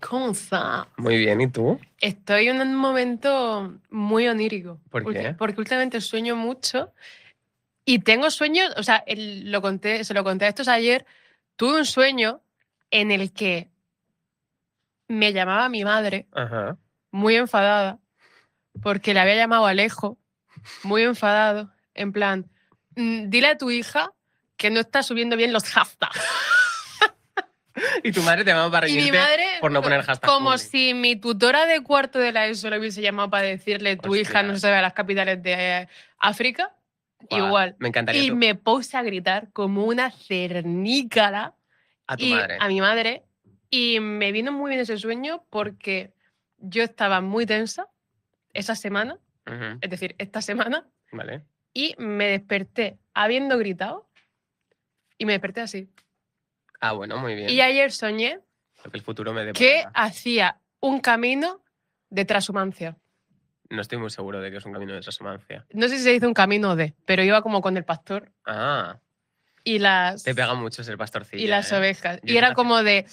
¿Cómo está? Muy bien, ¿y tú? Estoy en un momento muy onírico. ¿Por qué? Porque últimamente sueño mucho y tengo sueños, o sea, se lo conté a estos ayer, tuve un sueño en el que me llamaba mi madre, Ajá. muy enfadada, porque le había llamado Alejo, muy enfadado, en plan, dile a tu hija que no está subiendo bien los hashtags. Y tu madre te llama para Y mi reñirte madre, por no poner hashtag como bullying. si mi tutora de cuarto de la ESO le hubiese llamado para decirle tu hija no Hostias. sabe las capitales de África, Guau, igual. me encantaría Y tú. me puse a gritar como una cernícala A tu y madre. a mi madre. Y me vino muy bien ese sueño porque yo estaba muy tensa esa semana, Ujú. es decir, esta semana, Vale. y me desperté habiendo gritado y me desperté así. Ah, bueno, muy bien. Y ayer soñé Lo que el futuro me que deparará. hacía un camino de transhumancia. No estoy muy seguro de que es un camino de transhumancia. No sé si se dice un camino de, pero iba como con el pastor Ah, y las, te pega mucho ser pastorcilla, y las ¿eh? ovejas. Yo Y era fíjate, como de,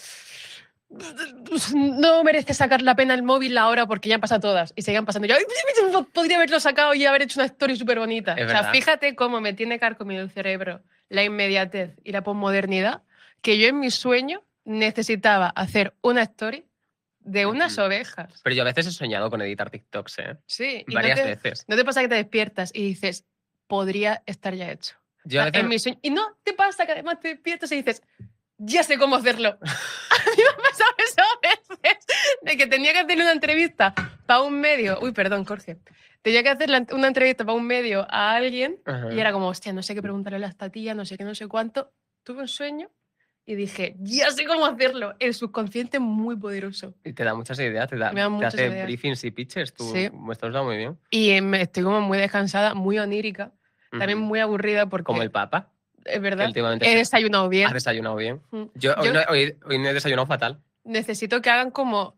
no merece sacar la pena el móvil ahora porque ya han pasado todas. Y seguían pasando. Yo podría haberlo sacado y haber hecho una story súper bonita. Es O sea, verdad. fíjate cómo me tiene carcomido el cerebro la inmediatez y la posmodernidad, que yo en mi sueño necesitaba hacer una story de unas Ujú. ovejas. Pero yo a veces he soñado con editar TikToks, ¿eh? Sí, y Varias veces. no te pasa que te despiertas y dices, podría estar ya hecho. O Yo a sea, veces... en mi sueño. Y no te pasa que además te despiertas y dices, ya sé cómo hacerlo. A mí me ha pasado eso a veces, de que tenía que hacerle una entrevista para un medio. Uy, perdón, Jorge. Tenía que hacer una entrevista para un medio a alguien Ajá. y era como, hostia, no sé qué preguntarle a esta tía, no sé qué, no sé cuánto. Tuve un sueño y dije, ya sé cómo hacerlo. El subconsciente es muy poderoso. Y te da muchas ideas, Me da te muchas hace ideas. briefings y pitches. Tú Sí. me estás dando muy bien. Y estoy como muy descansada, muy onírica, también Ujú. muy aburrida Como porque, el Papa, es que verdad, últimamente he desayunado has bien. desayunado bien. Mm. Yo hoy Yo no he desayunado fatal. necesito que hagan como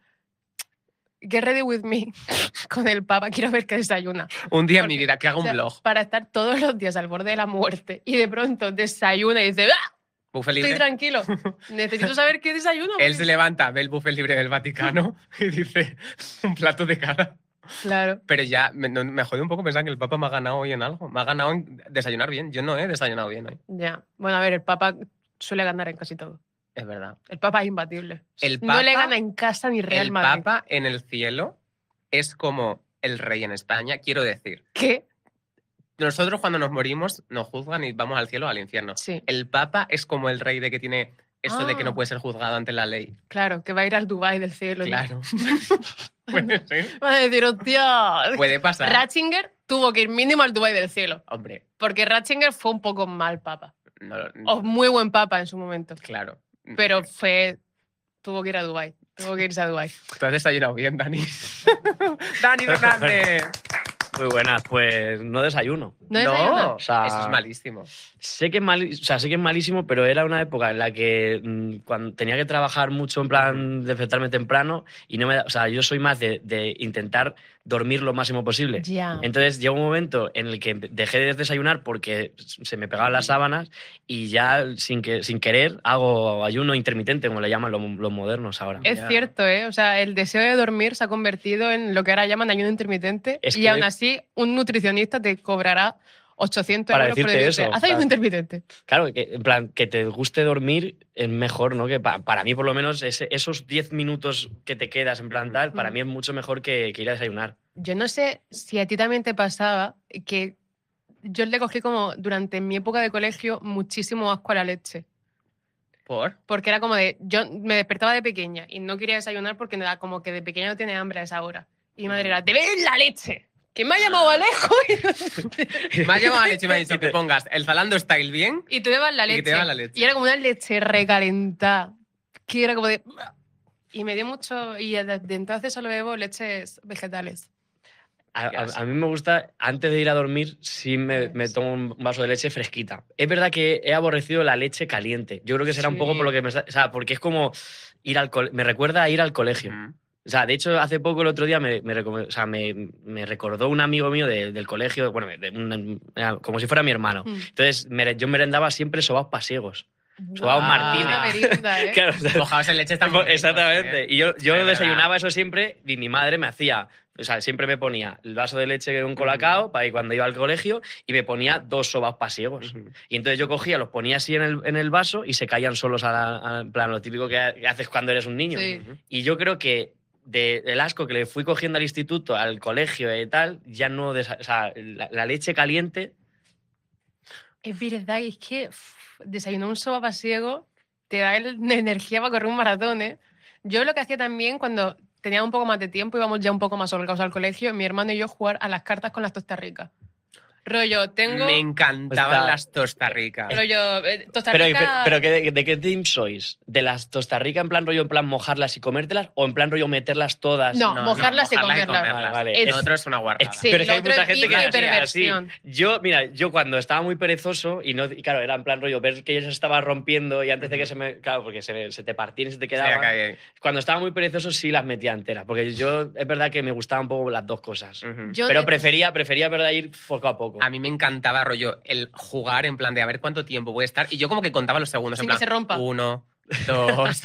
Get Ready With Me con el Papa, quiero ver qué desayuna. Un día en mi Porque, vida que haga o un sea, blog. para estar todos los días al borde de la muerte y de pronto desayuna y dice, ¡ah! Buffet Estoy libre. tranquilo. Necesito saber qué desayuno. Él porque- se levanta, ve el buffet libre del Vaticano y dice un plato de cada. Claro, Pero ya me jode un poco pensar que el Papa me ha ganado hoy en algo. Me ha ganado en desayunar bien. Yo no he desayunado bien hoy. ya. Bueno, a ver, el Papa suele ganar en casi todo. Es verdad. El Papa es imbatible. El No le Papa, gana en casa ni Real el Madrid. Papa en el cielo es como el rey en España. Quiero decir, ¿Qué? nosotros cuando nos morimos nos juzgan y vamos al cielo o al infierno. Sí. El Papa es como el rey de que tiene esto de que no Ah. puede ser juzgado ante la ley. Claro, que va a ir al Dubai del cielo. ¿no? Claro. Puede ser. Van a decir, hostia. Puede pasar. Ratzinger tuvo que ir mínimo al Dubai del cielo. Hombre, Porque Ratzinger fue un poco mal papa. no, O muy buen papa en su momento. claro. Pero tuvo que ir a Dubai. Tuvo que irse a Dubai. Tú has desayunado bien, Dani. Dani Fernández. Muy buenas, pues no desayuno. ¿No desayunas? O sea, eso es malísimo. Sé que es malísimo, pero era una época en la que cuando tenía que trabajar mucho en plan despertarme temprano y no me o sea, yo soy más de intentar dormir lo máximo posible. Ya. Entonces llegó un momento en el que dejé de desayunar porque se me pegaban las sábanas y ya sin querer hago ayuno intermitente, como le llaman los modernos ahora. Es Ya. cierto, ¿eh? O sea, el deseo de dormir se ha convertido en lo que ahora llaman ayuno intermitente. Es Y que- aún así, un nutricionista te cobrará 800 Para euros por decirte decirte, eso, haz ayuno claro. intermitente. Claro, que, en plan, que te guste dormir es mejor, ¿no? Que para mí, por lo menos, esos 10 minutos que te quedas en plan tal, para mí es mucho mejor que ir a desayunar. Yo no sé si a ti también te pasaba que yo le cogí como durante mi época de colegio muchísimo asco a la leche. ¿Por? Porque era como de, yo me despertaba de pequeña y no quería desayunar porque era como que de pequeña no tiene hambre a esa hora. Y mi madre era, ¡te ves la leche! Que me ha llamado Alejo Me ha llamado a leche y me ha dicho que pongas el Zalando Style bien. y te bebas la Y que leche. te bebas la leche. Y era como una leche recalentada. Que era como de... Y me dio mucho... Y desde entonces solo bebo leches vegetales. A mí me gusta, antes de ir a dormir, sí me tomo un vaso de leche fresquita. Es verdad que he aborrecido la leche caliente. Yo creo que será un poco por lo que o sea, porque es como ir al me recuerda a ir al colegio. O sea, de hecho, hace poco, el otro día, me recordó un amigo mío del colegio, bueno, como si fuera mi hermano. Entonces, yo merendaba siempre sobaos pasiegos. Sobao Ah. Martínez. Una merienda, ¿eh? Claro, o sea, Mojados en leche están muy ricos, exactamente. ¿eh? Y yo Es verdad. desayunaba eso siempre y mi madre me hacía, o sea, siempre me ponía el vaso de leche con un colacao para ir cuando iba al colegio y me ponía 2 sobaos pasiegos. Ujú. Y entonces yo cogía, los ponía así en el vaso y se caían solos en plan, lo típico que haces cuando eres un niño. Sí. Y yo creo que del asco que le fui cogiendo al instituto, al colegio y tal, ya no... o sea, la leche caliente... Es verdad, es que desayunar un sopa pasiego te da energía para correr un maratón, ¿eh? Yo lo que hacía también cuando tenía un poco más de tiempo, íbamos ya un poco más holgados al colegio, mi hermano y yo jugar a las cartas con las Tosta Ricas. Rollo, tengo... Me encantaban Está- las Tosta Ricas. Rollo, Tosta Pero, Rica... pero ¿de qué team sois? ¿De las Tosta Rica en plan rollo, en plan mojarlas y comértelas? ¿O en plan rollo meterlas todas? No, mojarlas y comerlas. Vale. El otro es una guarrada. Sí, pero es que lo hay otro mucha es gente que vicio y es así. perversión. Yo cuando estaba muy perezoso y claro, era en plan rollo ver que yo se estaba rompiendo y antes de que se me... Claro, porque se te partían y se te Sí, quedaban. acá hay- Cuando estaba muy perezoso sí las metía enteras, porque yo es verdad que me gustaban un poco las dos cosas. Ujú. Yo Pero de- prefería verdad ir poco a poco. A mí me encantaba, rollo, el jugar en plan de a ver cuánto tiempo voy a estar. Y yo como que contaba los segundos. Sin en plan, que se rompa. 1, 2,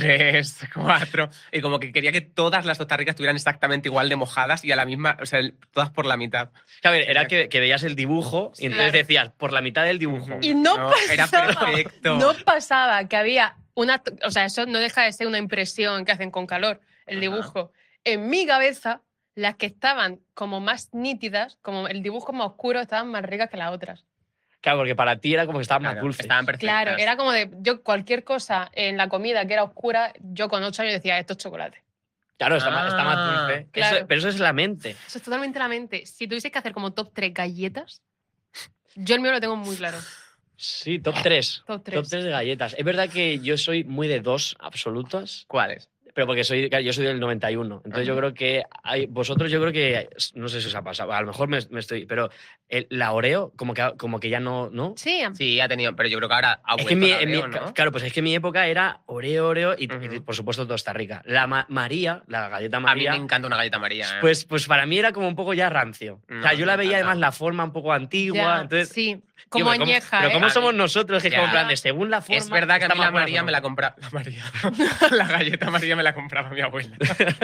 3, 4. Y como que quería que todas las Tosta Ricas estuvieran exactamente igual de mojadas y a la misma, o sea, todas por la mitad. A ver, era que veías el dibujo y entonces Claro. decías, por la mitad del dibujo. Y no, Era pasaba, perfecto. no pasaba que había una... O sea, eso no deja de ser una impresión que hacen con calor, el Ajá. dibujo. En mi cabeza, las que estaban como más nítidas, como el dibujo más oscuro, estaban más ricas que las otras. Claro, porque para ti era como que estaban más Claro, dulces. estaban perfectas. Claro, era como de... Yo cualquier cosa en la comida que era oscura, yo con 8 años decía, esto es chocolate. Claro, está más Ah, dulce. claro. Pero eso es la mente. Eso es totalmente la mente. Si tuvieses que hacer como top 3 galletas, yo el mío lo tengo muy claro. Sí, top 3. Top 3. Top 3 de galletas. Es verdad que yo soy muy de 2 absolutas, ¿Cuáles? pero porque yo soy del 91. Entonces yo Ajá. creo que vosotros, yo creo que, no sé si os ha pasado, a lo mejor me estoy, pero la Oreo como que ya no. Sí, Sí, ha tenido, pero yo creo que ahora ha Es vuelto que la Oreo, ¿no? claro, pues es que en mi época era Oreo y, Ujú. y, por supuesto Tosta Rica. La María, la galleta A mí María, me encanta una galleta María. ¿eh? pues para mí era como un poco ya rancio. O sea, No, yo la me veía encanta. además la forma un poco antigua, ya, entonces... sí. Tío, Como pero añeja, pero ¿eh? ¿cómo A somos mí- nosotros? Que es Ya. como en plan de según la forma... Es verdad que a está mí más la buena María o me no. la compraba. La María. La galleta María me la compraba mi abuela.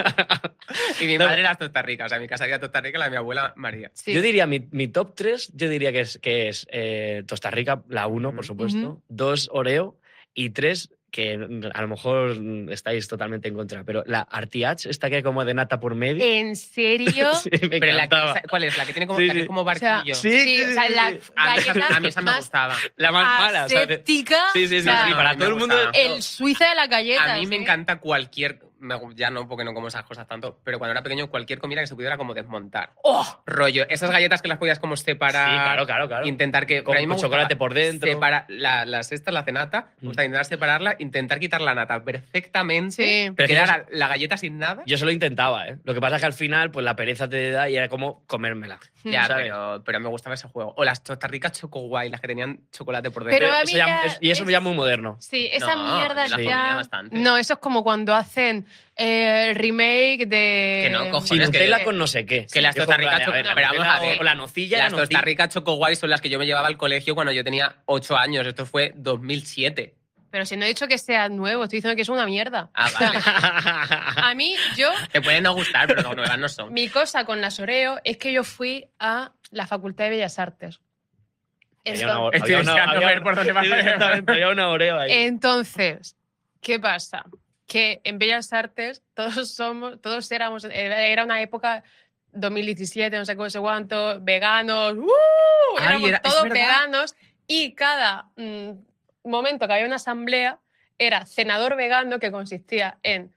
Y mi madre era Tosta Rica. O sea, mi casa era Tosta Rica, la de mi abuela María. Sí. Yo diría, mi top 3, yo diría que es Tosta Rica, la 1, por Ujú. supuesto. Ujú. 2, Oreo. Y 3, que a lo mejor estáis totalmente en contra, pero la Artiach, esta que hay como de nata por medio. ¿En serio? Sí, me Pero encantaba. ¿cuál es? La que tiene como, Sí, la que sí. es como O sea, barquillo. Sí, o sea, la sí. galleta A mí esa me más gustaba. La más mala. o sea, aséptica. sí, sí, o sí, sea, sí, para me todo el mundo. gustaba. el Suiza de la galleta. A mí me encanta cualquier... Ya no, porque no como esas cosas tanto. Pero cuando era pequeño, cualquier comida que se pudiera como desmontar. ¡Oh! Rollo, esas galletas que las podías como separar. Sí, claro. Intentar que... Con pero a mí me chocolate gustaba por dentro. Separar las estas, la cenata, me gusta intentar separarla, intentar quitar la nata perfectamente. Sí. Pero es que Quedar la galleta sin nada. Yo se lo intentaba, ¿eh? Lo que pasa es que al final, pues la pereza te da y era como comérmela. Ya, ¿sabes? pero me gustaba ese juego. O las Tosta Ricas Choco Guay, las que tenían chocolate por dentro. Pero a Eso mí ya- ya y eso es- ya muy moderno. Sí, esa No, mierda yo la ya... comía bastante. No, eso es como cuando hacen remake de... Que no, cojones, Sin que- Nutella con no sé qué. que las Yo Tosta como, Ricas a ver, Choco- la pero vamos Nutella a ver, o la nocilla, Las la Tosta nocilla. Ricas Choco Guay son las que yo me llevaba al colegio cuando yo tenía 8 años. Esto fue 2007. Pero si no he dicho que sea nuevo, estoy diciendo que es una mierda. Ah, vale. A mí, yo, Te pueden no gustar, pero no, nuevas no son. mi cosa con las Oreo es que yo fui a la Facultad de Bellas Artes. Entonces, Estoy deseando ver por dónde va a ir. Exactamente, había una Oreo ahí. entonces, ¿qué pasa? Que en Bellas Artes todos éramos, era una época 2017, no sé cómo sé cuánto, veganos, Ay, éramos es todos verdad. veganos y cada momento que había una asamblea era cenador vegano que consistía en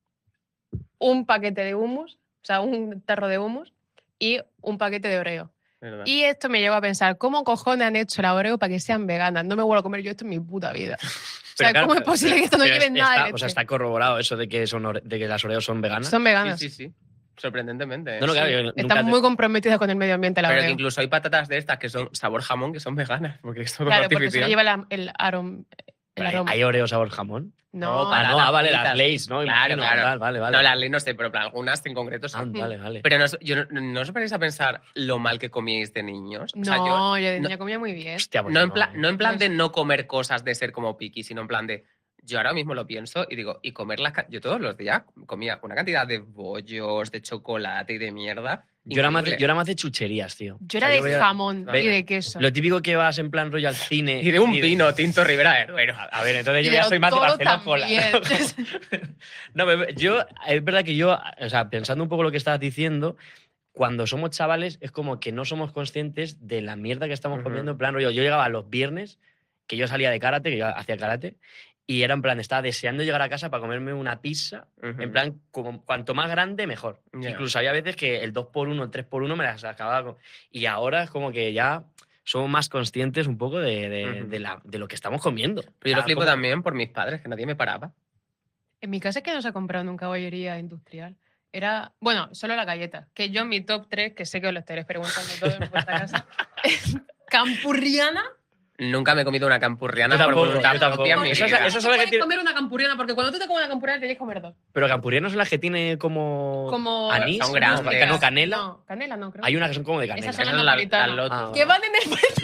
un paquete de hummus, o sea, un tarro de hummus y un paquete de Oreo. ¿Verdad? Y esto me lleva a pensar, ¿cómo cojones han hecho la Oreo para que sean veganas? No me vuelvo a comer yo esto en mi puta vida. O sea, claro, ¿cómo es posible que esto no pero lleve nada de está, leche? o sea, está corroborado eso de que, de que las Oreos son veganas. Son veganas. Sí, sí, sí. Sorprendentemente. No, no, claro, yo nunca Están muy comprometidas con el medio ambiente la Pero Oreo. que incluso hay patatas de estas que son sabor jamón que son veganas, porque es todo Claro, porque eso artificial. lleva el Pero aroma. ¿Hay Oreo sabor jamón? No, para vale, las las Lay's, ¿no? Claro, Imagino, claro. Vale. No, las leyes no sé, pero para algunas en concreto sí. Vale. Pero no os ponéis a pensar lo mal que comíais de niños. O sea, no, yo de no- niña comía muy bien. Hostia, pues no en plan No de es- no comer cosas, de ser como piqui, sino en plan de. Yo ahora mismo lo pienso y digo, y comer yo todos los días comía una cantidad de bollos, de chocolate y de mierda. Yo era increíble. más de chucherías, tío. Yo era O sea, yo de veía- jamón Ve- y de queso. Lo típico que vas en plan rollo al cine. Y de un vino tinto Ribera, pero. A ver, entonces Y yo de ya lo soy más de todo Barcelona Cola. también. No, pero es verdad que yo, o sea, pensando un poco lo que estabas diciendo, cuando somos chavales es como que no somos conscientes de la mierda que estamos Ujú. comiendo. En plan, rollo, yo llegaba los viernes, que yo salía de karate, que yo hacía karate, y era en plan, estaba deseando llegar a casa para comerme una pizza, Ujú. en plan, como, cuanto más grande, mejor. Ya. Incluso había veces que el 2x1, el 3x1 me las acababa. Y ahora es como que ya somos más conscientes un poco Ujú. de lo que estamos comiendo. Pero yo lo Ah, flipo como- también por mis padres, que nadie me paraba. En mi casa es que no se ha comprado nunca bollería industrial. Era, bueno, solo la galleta. Que yo en mi top 3, que sé que os lo estaréis preguntando todo en vuestra casa, es campurriana. Nunca me he comido una campurriana Yo por tampoco, voluntad yo tampoco. propia en mi Eso es- vida. eso es No la que puedes tiene- comer una campurriana, porque cuando tú te comes una campurriana tienes que comer dos. Pero campurrianas son las que tiene como Como anís, son ¿no? grandes. No, canela. No, canela no, creo. Hay unas que son como de canela. Esas son Esas las son napolitanas. Lotus. Ah. Que van en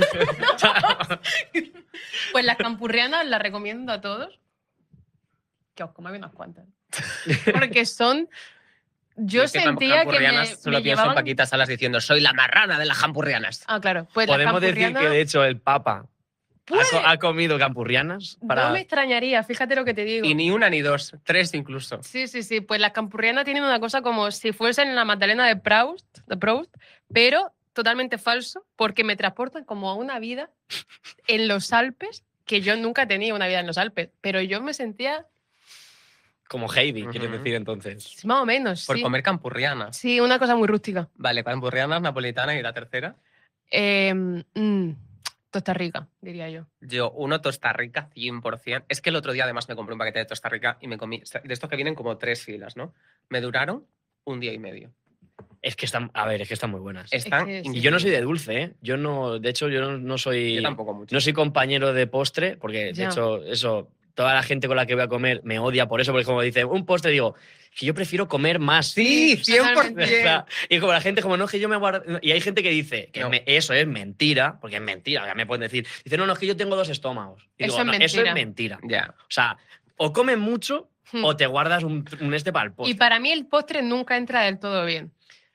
el Pues las campurrianas las recomiendo a todos. Que os comáis unas cuantas. Porque son. Yo Es que sentía que campurrianas me solo pienso llevaban. en Paquita Salas diciendo soy la marrana de las campurrianas. Ah, claro. Pues las Podemos decir campurrianas. que de hecho el Papa Puede. ha comido campurrianas para. No me extrañaría, fíjate lo que te digo. Y ni una ni dos, tres incluso. Sí. Pues las campurrianas tienen una cosa como si fuesen la Magdalena de Proust, pero totalmente falso, porque me transportan como a una vida en los Alpes, que yo nunca he tenido una vida en los Alpes, pero yo me sentía Como Heidi, quieres Ujú. decir entonces. más o menos, Por sí. comer campurrianas. Sí, una cosa muy rústica. Vale, campurrianas, napolitanas y la tercera. Costa Rica, diría yo. Yo, uno Tosta Rica 100%. Es que el otro día además me compré un paquete de Tosta Rica y me comí, de estos que vienen como 3 filas, ¿no? Me duraron un día y medio. Es que están, a ver, es que están muy buenas. Están que sí. Y yo no soy de dulce, ¿eh? Yo no, de hecho, yo no soy. Yo tampoco mucho. No soy compañero de postre, porque Ya. de hecho, eso, toda la gente con la que voy a comer me odia por eso, porque como dice, un postre, digo, que yo prefiero comer más. Sí, Sí, totalmente. 100%. O sea, y como la gente, como no, es que yo me guardo. Y hay gente que dice que No. eso es mentira, porque es mentira, ya me pueden decir. Dice, no, es que yo tengo 2 estómagos. Y Eso digo, es no, eso es mentira. mentira. Ya. O sea, o comes mucho Hmm. o te guardas un para el Y postre. para mí el postre nunca entra del todo bien.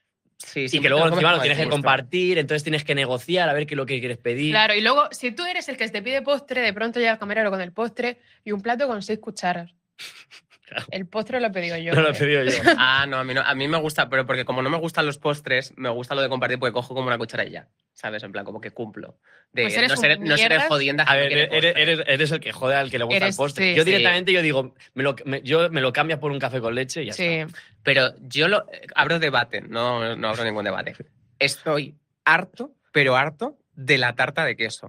Sí, Y siempre que luego te lo comes encima lo como tienes de que gusto. compartir, entonces tienes que negociar a ver qué es lo que quieres pedir. Claro, y luego, si tú eres el que te pide postre, de pronto llega el camarero con el postre y un plato con 6 cucharas. Claro. El postre lo he pedido yo. No lo he ¿eh? pedido yo. Ah, no, a mí me gusta, pero porque como no me gustan los postres, me gusta lo de compartir porque cojo como una cuchara y ya, ¿sabes? En plan, como que cumplo. De Pues eres no ser, un no ser mierdas. jodienda. A que no ver, quiere postre. eres el que jode al que le gusta el Eres- postre. sí, Yo sí. directamente yo digo, yo me lo cambias por un café con leche y ya Sí. está. Pero yo abro debate, no abro ningún debate. Estoy harto, pero harto de la tarta de queso.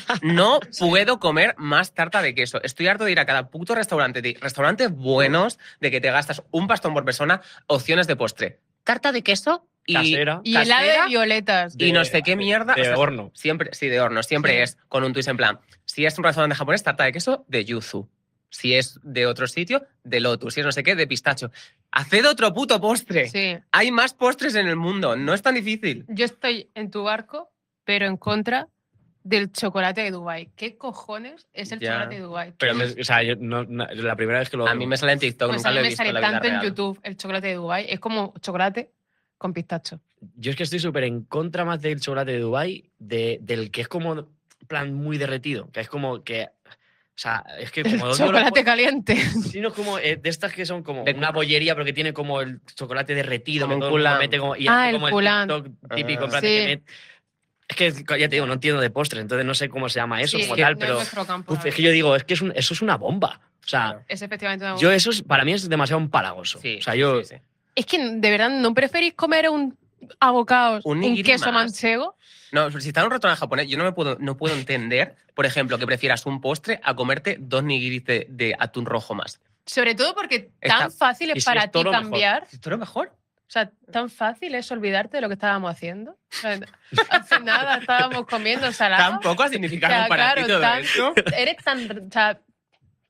No puedo comer más tarta de queso. Estoy harto de ir a cada puto restaurante, de restaurantes buenos, de que te gastas un pastón por persona, opciones de postre. Tarta de queso y Casera. Y helado de casera violetas. y no sé qué mierda. De o sea, horno. Siempre, sí, de horno. Siempre Sí. es con un twist en plan. Si es un restaurante japonés, tarta de queso de yuzu. Si es de otro sitio, de lotus. Si es no sé qué, de pistacho. Haced otro puto postre. Sí. Hay más postres en el mundo. No es tan difícil. Yo estoy en tu barco, pero en contra del chocolate de Dubái. ¿Qué cojones es el Ya. chocolate de Dubái? Pero, o sea, yo la primera vez que lo A mí me sale en TikTok, Pues nunca a mí lo he me visto en sale la vida tanto en real. YouTube el chocolate de Dubái. Es como chocolate con pistacho. Yo es que estoy súper en contra más del chocolate de Dubái, del que es como, en plan, muy derretido. Que es como que. O sea, es que como. Chocolate caliente. Sí, no es como de estas que son como De una bollería, pero que tiene como el chocolate derretido. Como que un todo el mundo culán. mete como, y Ah, hace el como culán. TikTok típico. en Ah. plan Sí. de es que ya te digo, no entiendo de postre, entonces no sé cómo se llama eso Sí, como que tal, no pero. es nuestro campo, Uf, la es que yo digo, es que eso es una bomba. O sea, Claro. Es efectivamente una yo eso para mí es demasiado empalagoso. Sí, o sea, yo. sí, sí. Es que, de verdad, ¿no preferís comer un abocados, Un un nigiri queso más. manchego? No, si está en un restaurante japonés, yo no puedo entender, por ejemplo, que prefieras un postre a comerte 2 nigiris de atún rojo más. Sobre todo porque Está- tan fácil y es si para es ti toro, mejor. cambiar. ¿Esto es lo mejor? O sea, tan fácil es olvidarte de lo que estábamos haciendo. O sea, hace nada estábamos comiendo ensalada. Tampoco ha significado O sea, para claro, ti todo esto. Eres tan. O sea,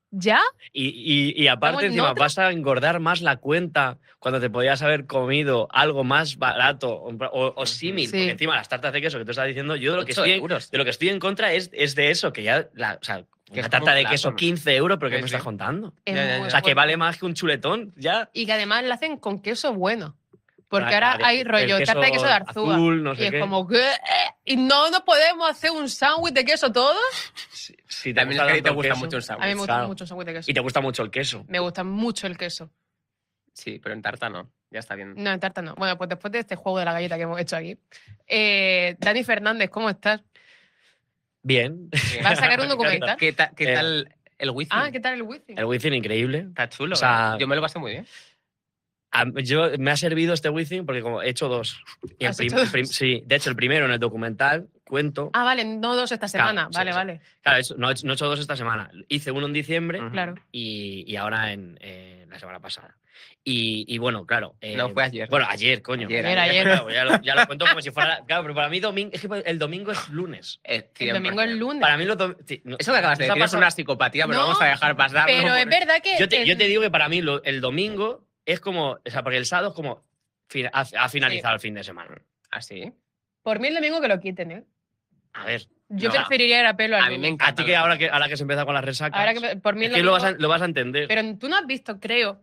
¿Ya? Y aparte, ¿Estamos en encima, otra? vas a engordar más la cuenta cuando te podías haber comido algo más barato o símil. Sí. Porque encima las tartas de queso que tú estás diciendo, yo de lo que 8 estoy, euros. de lo que estoy en contra es de eso, que ya, o sea, Que una es como tarta un de plato, queso ¿no? 15 euros, pero ¿qué Sí, me sí. estás contando? Es Ya, ya, muy ya. O sea, que fuerte. vale más que un chuletón, ya. Y que además lo hacen con queso bueno. Porque Ah, ahora hay el rollo tarta de queso de Arzúa. azul, no Y sé es qué. como que... ¿Y no nos podemos hacer un sándwich de queso todos? Si te También es que a ti te tanto el gusta queso, mucho un A mí me sándwich. gusta Claro. mucho el sándwich de queso. Y te gusta mucho el queso. Me gusta mucho el queso. Sí, pero en tarta no. Ya está bien. No, en tarta no. Bueno, pues después de este juego de la galleta que hemos hecho aquí. Dani Fernández, ¿cómo estás? Bien. ¿Vas a sacar un documental? ¿Qué tal el wifi? Ah, ¿qué tal el wifi? El wifi increíble. Está chulo. O sea, yo me lo pasé muy bien. Me ha servido este wifi porque como he hecho dos. Y ¿Has hecho dos? sí, de hecho, el primero en el documental cuento. Ah, vale, no dos esta semana. sí, Vale, sí. vale. Claro, no he hecho dos esta semana. Hice uno en diciembre Ujú. Claro. y ahora en la semana pasada. Y bueno, claro. No, fue ayer. Bueno, ayer, coño. Ayer. Claro, ya lo cuento como si fuera. Claro, pero para mí domingo, es que el domingo es lunes. El 100%. domingo es lunes. Para mí sí, Eso que acabas de ¿os ha decir es pasado? una psicopatía, pero No, vamos a dejar pasarlo. Pero es verdad que... Yo te digo que para mí el domingo es como. O sea, porque el sábado es como. Ha finalizado el fin de semana. ¿Así? Por mí el domingo que lo quiten, ¿eh? A ver. Yo No. preferiría ir a pelo al A mí me lunes. encanta. A ti que ahora que se empieza con las resacas. Ahora que por mí es el que domingo- lo vas a entender. Pero tú no has visto, creo,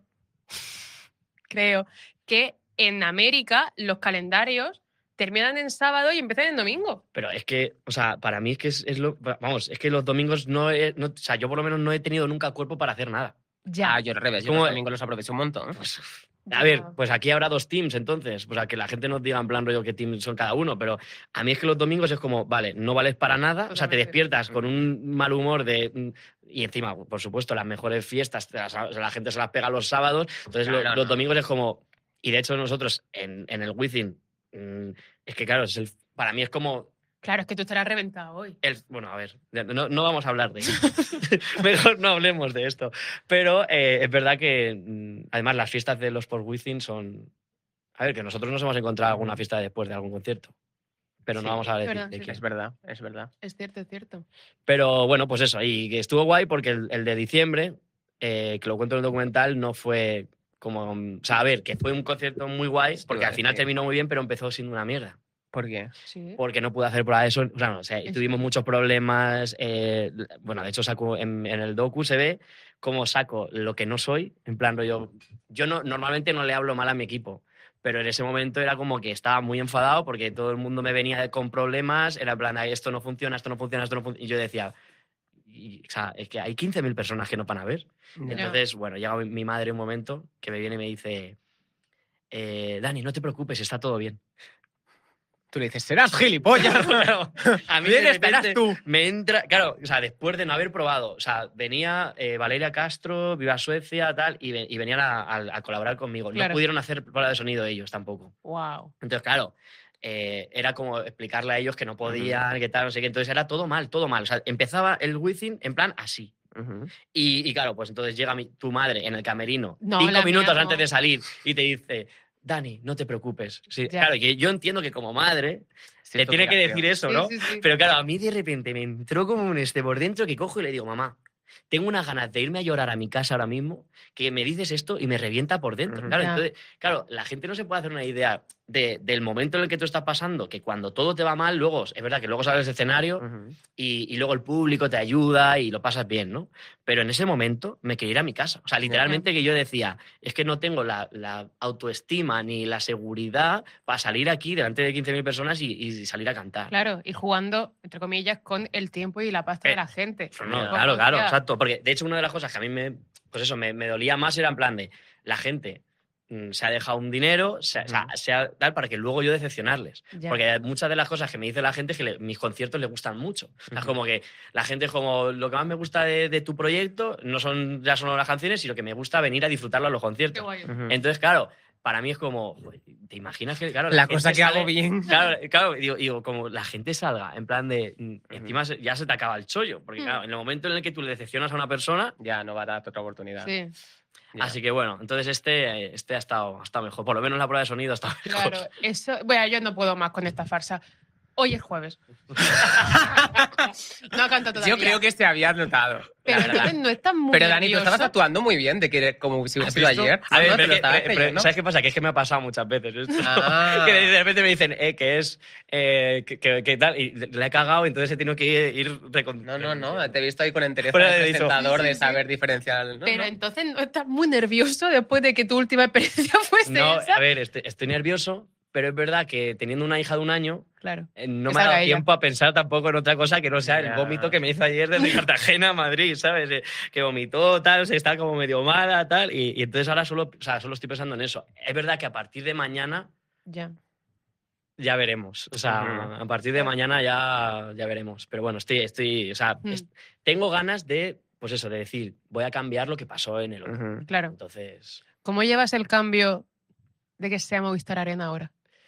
que en América los calendarios terminan en sábado y empiezan en domingo. Pero es que, o sea, para mí es que es lo. Vamos, es que los domingos o sea, yo por lo menos no he tenido nunca cuerpo para hacer nada. Ya. Ah, yo al revés. Yo ¿Cómo? los domingos los aprovecho un montón. Pues, Ya. a ver, pues aquí habrá dos teams entonces. Pues a que la gente nos diga en plan rollo qué teams son cada uno. Pero a mí es que los domingos es como, vale, no vales para nada. O sea, te Totalmente. despiertas con un mal humor de. Y encima, por supuesto, las mejores fiestas, la gente se las pega los sábados. Entonces, Claro, los no. domingos es como. Y de hecho, nosotros en el Wizzing, es que claro, para mí es como. Claro, es que tú estarás reventado hoy. Bueno, a ver, no vamos a hablar de esto. Mejor no hablemos de esto. Pero es verdad que, además, las fiestas de los post-Wizzing son. A ver, que nosotros nos hemos encontrado alguna fiesta después de algún concierto. Pero Sí, no vamos a es decir verdad, de sí. quién. Es verdad, es verdad. Es cierto, es cierto. Pero bueno, pues eso. Y que estuvo guay porque el de diciembre, que lo cuento en el documental, no fue como. O sea, a ver, que fue un concierto muy guay Sí, porque al vale, final sí. terminó muy bien, pero empezó siendo una mierda. ¿Por qué? Sí. Porque no pude hacer prueba de eso. O sea, ¿En tuvimos serio? muchos problemas. Bueno, de hecho, saco en el docu se ve cómo saco lo que no soy. En plan, rollo. Yo normalmente no le hablo mal a mi equipo, pero en ese momento era como que estaba muy enfadado porque todo el mundo me venía con problemas. Era en plan, "Ay, esto no funciona, esto no funciona, esto no funciona". Y yo decía, o sea, es que hay 15.000 personas que no van a ver. Ya. Entonces, bueno, llega mi madre un momento que me viene y me dice, Dani, no te preocupes, está todo bien. Tú le dices, serás gilipollas. Claro, a mí Bien de estarás repente tú. me entra, claro, o sea, después de no haber probado, o sea, venía Valeria Castro, Viva Suecia, tal, y venían a colaborar conmigo. Claro. No pudieron hacer prueba de sonido ellos tampoco. Wow. Entonces, claro, era como explicarle a ellos que no podían, que tal, no sé qué. Entonces era todo mal, todo mal. O sea, empezaba el Wizzing en plan así. Ujú. Y claro, pues entonces llega tu madre en el camerino, No, 5 la mía minutos no. antes de salir, y te dice, Dani, no te preocupes. Sí, Ya. claro, que yo entiendo que como madre Sí, le esto tiene que queda decir feo. eso, Sí, ¿no? sí, sí. Pero claro, a mí de repente me entró como un por dentro que cojo y le digo, mamá, tengo unas ganas de irme a llorar a mi casa ahora mismo, que me dices esto y me revienta por dentro. Ujú. Claro, Ya. entonces, claro, la gente no se puede hacer una idea del momento en el que tú estás pasando, que cuando todo te va mal, luego, es verdad que luego sales del escenario Ujú. y luego el público te ayuda y lo pasas bien, ¿no? Pero en ese momento me quería ir a mi casa. O sea, literalmente que yo decía, es que no tengo la autoestima ni la seguridad para salir aquí delante de 15.000 personas y salir a cantar. Claro, y jugando, entre comillas, con el tiempo y la pasta de Eh, la gente. Pero no, Ya. claro, claro, Hostia. exacto. Porque de hecho una de las cosas que a mí me dolía más era en plan de la gente se ha dejado un dinero, sea tal, para que luego yo decepcionarles. Ya. Porque muchas de las cosas que me dice la gente es que mis conciertos les gustan mucho. O sea, es Ujú. como que la gente es como, lo que más me gusta de tu proyecto no son ya solo las canciones, sino que me gusta venir a disfrutarlo a los Qué conciertos. guay. Ujú. Entonces, claro, para mí es como, ¿te imaginas que, claro, La gente cosa que hago sale- bien. Claro, digo, como la gente salga, en plan de, encima ya se te acaba el chollo, porque claro, en el momento en el que tú le decepcionas a una persona, Ya no va a darte otra oportunidad. Sí, Ya. así que bueno, entonces este ha estado mejor, por lo menos la prueba de sonido ha estado mejor. claro. Eso, bueno, yo no puedo más con esta farsa. Hoy es jueves. No canto todavía. Yo creo que se había notado. Pero la verdad. entonces no estás muy Pero Dani, tú estabas nervioso. actuando muy bien, de que como si hubiera sido ayer. A ver, No, te pero lo estabas pero creyendo. ¿sabes qué pasa? Que es que me ha pasado muchas veces esto. Ah. Que de repente me dicen que es. Que tal. Y le he cagado, entonces he tenido que ir. No, te he visto ahí con entereza Fuera de de eso. presentador Sí, de sí, saber sí. diferenciar. No, Pero no. entonces no estás muy nervioso después de que tu última experiencia fuese No, esa. a ver, estoy nervioso, pero es verdad que teniendo una hija de 1 año, Claro. no Que me ha salga dado ella. tiempo a pensar tampoco en otra cosa que no sea el Ya. vómito que me hizo ayer desde Cartagena a Madrid, ¿sabes? Que vomitó, tal, se está como medio mala, tal. Y entonces ahora solo estoy pensando en eso. Es verdad que a partir de mañana Ya. ya veremos. O sea, Ujú. a partir de mañana ya veremos. Pero bueno, o sea, tengo ganas de, pues eso, de decir, voy a cambiar lo que pasó en el otro. Ujú. Claro. Entonces, ¿Cómo llevas el cambio de que sea Movistar Arena ahora?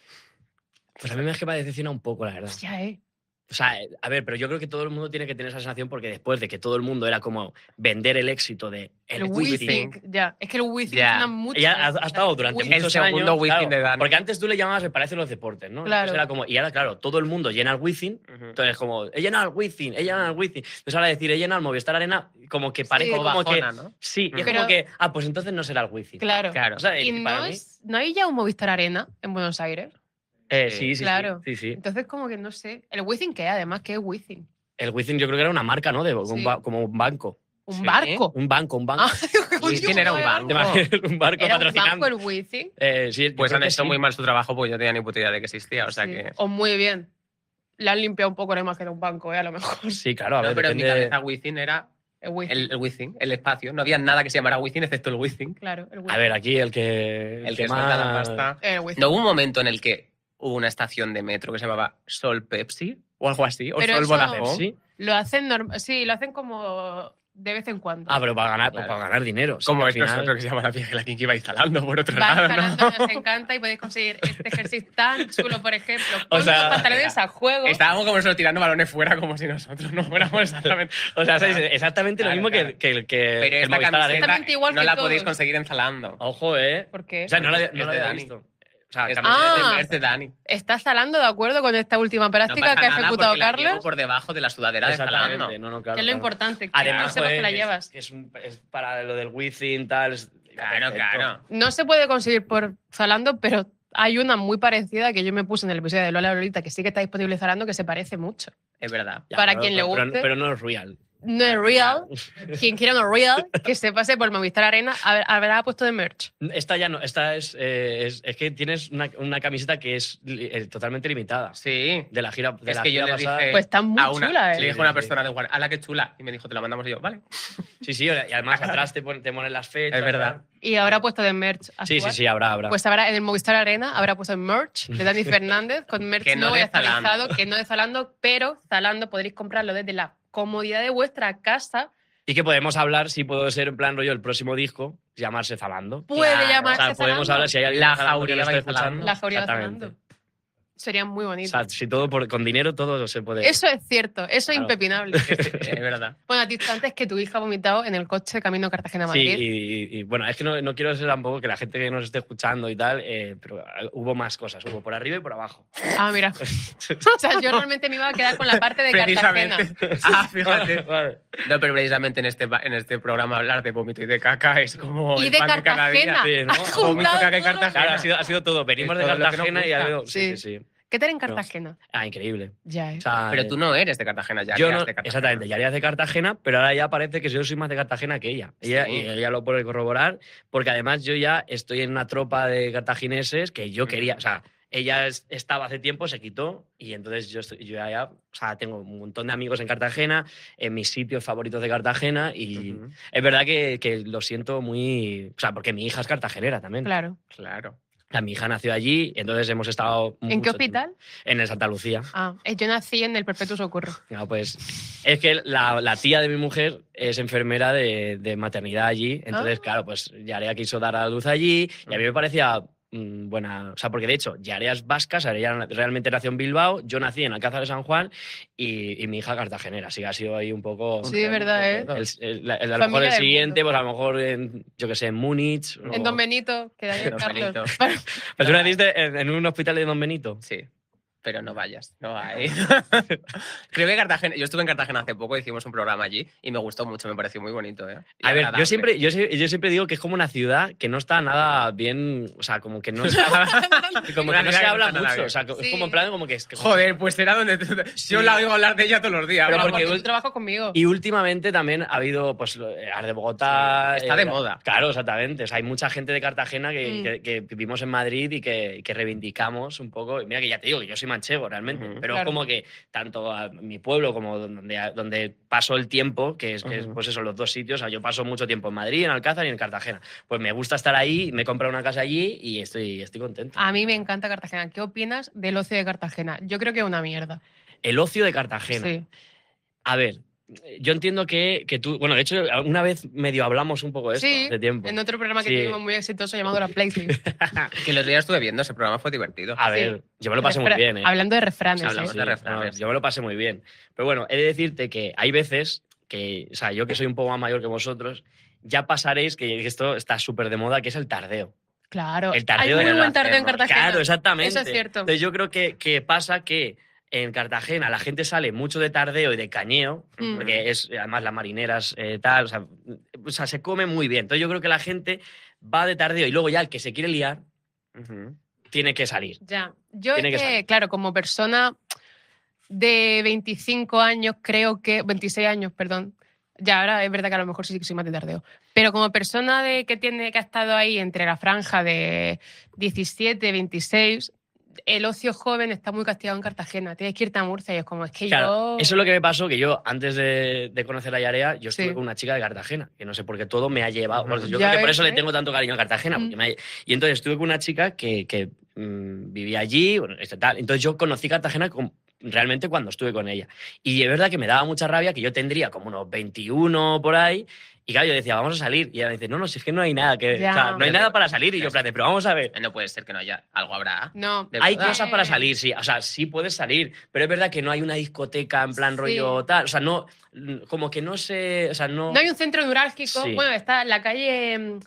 pues a mí es que me ha decepcionado un poco, la verdad. Hostia, O sea, a ver, pero yo creo que todo el mundo tiene que tener esa sensación porque después de que todo el mundo era como vender el éxito de el Wizzing. Wizzing. Ya. Es que el Wizzing Ya. suena mucho. ella ha estado durante Wizzing. muchos El segundo años. Wizzing de Dani. Porque antes tú le llamabas, me parece, los deportes, ¿no? Claro. Entonces era como, y ahora, claro, todo el mundo llena el Wizzing. Ujú. Entonces, como, he llenado el Wizzing, he llenado el Wizzing. Entonces, ahora decir, he llenado el Movistar Arena, como que parece Sí. como que. Bajona, ¿no? Sí, y es Pero- como que, pues entonces no será el Wizzing. Claro. Claro. O sea, ¿Y para no, mí, no hay ya un Movistar Arena en Buenos Aires? sí, Claro. sí. Entonces, como que no sé. ¿El Wizzing qué? Además, ¿qué es Wizzing? El Wizzing yo creo que era una marca, ¿no? Sí. Como un banco. ¿Un Sí. barco? Un banco. Ah, Wizzing era un banco. Un barco ¿Era un patrocinando. banco el Wizzing? Sí, yo Pues creo han que hecho sí. muy mal su trabajo porque yo no tenía ni puta idea de que existía. O sea Sí. que. O muy bien. Le han limpiado un poco la imagen de un banco, a lo mejor. Sí, claro, a No, ver, pero en mi depende. cabeza Wizzing era El Wizzing. el Wizzing, el espacio. No había nada que se llamara Wizzing excepto el Wizzing. Claro, el Wizzing. A ver, aquí el El que más. suelta la pasta. El Wizzing. ¿No hubo un momento en el que hubo una estación de metro que se llamaba Sol Pepsi o algo así? ¿O Pero Sol eso- Vodafone? Sí. Lo hacen sí, lo hacen como de vez en cuando. Ah, pero para ganar, Claro. para ganar dinero. Sí, Como al esto es final- otro que se llama la vieja que iba instalando por otro Va lado, instalando, ¿no? nos encanta y podéis conseguir este ejercicio tan chulo, por ejemplo. O Con sea, los pantalones a juego. Estábamos como solo tirando balones fuera como si nosotros no fuéramos exactamente. O sea, es exactamente Claro, lo mismo claro. que Pero el esta Movistar Arena. Exactamente igual no que la podéis todos. conseguir instalando. Ojo, ¿eh? ¿Por qué? O sea, no la Es de había Dani. visto. O sea, Es Ah. de Dani. ¿Estás Zalando de acuerdo con esta última No práctica pasa que ha nada ejecutado porque la llevo Carlos? por debajo de la sudadera de exactamente. Zalando. No, claro, Que es lo claro. importante, que Además, no sepas que la joder, llevas. Es para lo del Wizzing, tal. Claro, perfecto. claro. No se puede conseguir por Zalando, pero hay una muy parecida que yo me puse en el episodio de Lola Lolita, que sí que está disponible en Zalando, que se parece mucho. Es verdad. Ya, Para pero- quien le pero- guste. Pero no es real. No es real. Quien quiera no real, que se pase por Movistar Arena, habrá puesto de merch. Esta ya no, esta es que tienes una camiseta que es totalmente limitada. Sí. De la gira, de Es la que yo gira le pasada. dije Pues está muy a una, chula, le ¿eh? dije a Sí, una sí. persona de Guardia, ala, qué chula. Y me dijo, te la mandamos y yo, vale. Sí, y además atrás te ponen las fechas. Es verdad. Y habrá puesto de merch. Sí, actual. habrá. Pues habrá en el Movistar Arena, habrá puesto merch de Dani Fernández, con merch Que no nuevo y de Zalando. actualizado, que no de Zalando, pero Zalando podréis comprarlo desde la comodidad de vuestra casa. Y que podemos hablar, si puedo ser en plan rollo, el próximo disco, llamarse Zalando. Puede Claro. O llamarse sea, podemos Zalando. hablar si hay alguien La de Zalando que jauría lo esté va Zalando. escuchando. La jauría de Exactamente. Zalando. Sería muy O bonito. sea, si todo con dinero, todo se puede. Eso es cierto, eso es Claro. impepinable. Es verdad. Bueno, a ti antes que tu hija ha vomitado en el coche camino a Cartagena a Sí, Madrid. y bueno, es que no quiero ser tampoco que la gente que nos esté escuchando y tal, pero hubo más cosas, hubo por arriba y por abajo. Ah, mira. O sea, yo realmente me iba a quedar con la parte de Cartagena. Precisamente. Ah, fíjate. Vale. No, pero precisamente en este programa hablar de vómito y de caca es como Y el de pan de cada día. Cartagena. Sí, ¿no? Has Vómito, juntado caca y todo. Cartagena. Claro, ha sido todo. Venimos de Es todo lo que nos Cartagena y ha gusta. habido. Sí, Sí. sí, sí. ¿Qué tal en Cartagena? Ah, increíble. Ya, O sea, Pero tú no eres de Cartagena, ya yo eras no, de Cartagena. exactamente, ya eres de Cartagena, pero ahora ya parece que yo soy más de Cartagena que ella. Sí. Y ella lo puede corroborar, porque además yo ya estoy en una tropa de cartagineses que yo quería, o sea, ella estaba hace tiempo, se quitó, y entonces yo ya, o sea, tengo un montón de amigos en Cartagena, en mis sitios favoritos de Cartagena, y Ujú. es verdad que lo siento muy, o sea, porque mi hija es cartagenera también. claro. Claro. O sea, mi hija nació allí, entonces hemos estado ¿En qué mucho hospital? tiempo en el Santa Lucía. Ah, yo nací en el Perpetuo Socorro. No, pues es que la tía de mi mujer es enfermera de maternidad allí, entonces, Ah. claro, pues Yarea quiso dar a luz allí y a mí me parecía buena, o sea, porque de hecho Yarea es vasca, o sea, ella realmente nació en Bilbao, yo nací en Alcázar de San Juan y mi hija cartagenera, así que ha sido ahí un poco... Sí, es verdad, ¿eh? a lo mejor Familia el del siguiente, mundo. pues a lo mejor en, yo qué sé, en Múnich. En Don Benito, que da Don Carlos. Benito. ¿Pero tú naciste en un hospital de Don Benito? Sí. pero no vayas, no hay. Creo que Cartagena, yo estuve en Cartagena hace poco, hicimos un programa allí y me gustó mucho, me pareció muy bonito. ¿Eh? A ver, yo siempre digo que es como una ciudad que no está nada bien, o sea, como que no, como que no se habla mucho, o sea, es como en plan como que es... Joder, pues será donde yo la oigo hablar de ella todos los días. Pero porque tú trabajas conmigo. Y últimamente también ha habido, pues, Art de Bogotá... Sí, está de moda. Claro, exactamente. O sea, hay mucha gente de Cartagena que vivimos en Madrid y que reivindicamos un poco. Mira que ya te digo que yo soy manchego realmente, pero claro. es como que tanto a mi pueblo como donde paso el tiempo, que es pues eso, los dos sitios. O sea, yo paso mucho tiempo en Madrid, en Alcázar y en Cartagena. Pues me gusta estar ahí, me he comprado una casa allí y estoy contento. A mí me encanta Cartagena. ¿Qué opinas del ocio de Cartagena? Yo creo que es una mierda. El ocio de Cartagena. Sí. A ver, yo entiendo que tú... Bueno, de hecho, una vez medio hablamos un poco de esto hace tiempo. En otro programa que tuvimos muy exitoso llamado La Playlist. Que los días estuve viendo, ese programa fue divertido. A ver, yo me lo pasé muy bien. Hablando de refranes. Hablamos de refranes. No, yo me lo pasé muy bien. Pero bueno, he de decirte que hay veces que, o sea, yo que soy un poco más mayor que vosotros, ya pasaréis que esto está súper de moda, que es el tardeo. Claro, El tardeo hay muy de buen tardeo en Cartagena. Claro, exactamente. Eso es cierto. Entonces yo creo que pasa que en Cartagena la gente sale mucho de tardeo y de cañeo, porque es además las marineras tal, o sea, se come muy bien. Entonces yo creo que la gente va de tardeo y luego ya el que se quiere liar tiene que salir. Ya, yo es que, claro, como persona de 25 años, creo que, 26 años, perdón, ya ahora es verdad que a lo mejor sí que soy más de tardeo, pero como persona que ha estado ahí entre la franja de 17, 26... El ocio joven está muy castigado en Cartagena. Tienes que irte a Murcia y es como, es que claro, eso es lo que me pasó, que yo, antes de conocer a Yarea, yo estuve con una chica de Cartagena, que no sé por qué todo me ha llevado. Yo creo que por eso le tengo tanto cariño a Cartagena. Y entonces estuve con una chica que vivía allí, bueno, tal. Entonces yo conocí Cartagena realmente cuando estuve con ella. Y es verdad que me daba mucha rabia que yo tendría como unos 21 por ahí. Y claro, yo decía, vamos a salir. Y ella me dice, no, si es que no hay nada que... O sea, no hay nada para salir. Y yo, pero vamos a ver. No puede ser que no haya. Algo habrá. No. Hay cosas para salir, sí. O sea, sí puedes salir. Pero es verdad que no hay una discoteca en plan rollo tal. O sea, no... Como que no se... O sea, no... No hay un centro neurálgico. Sí. Bueno, está la calle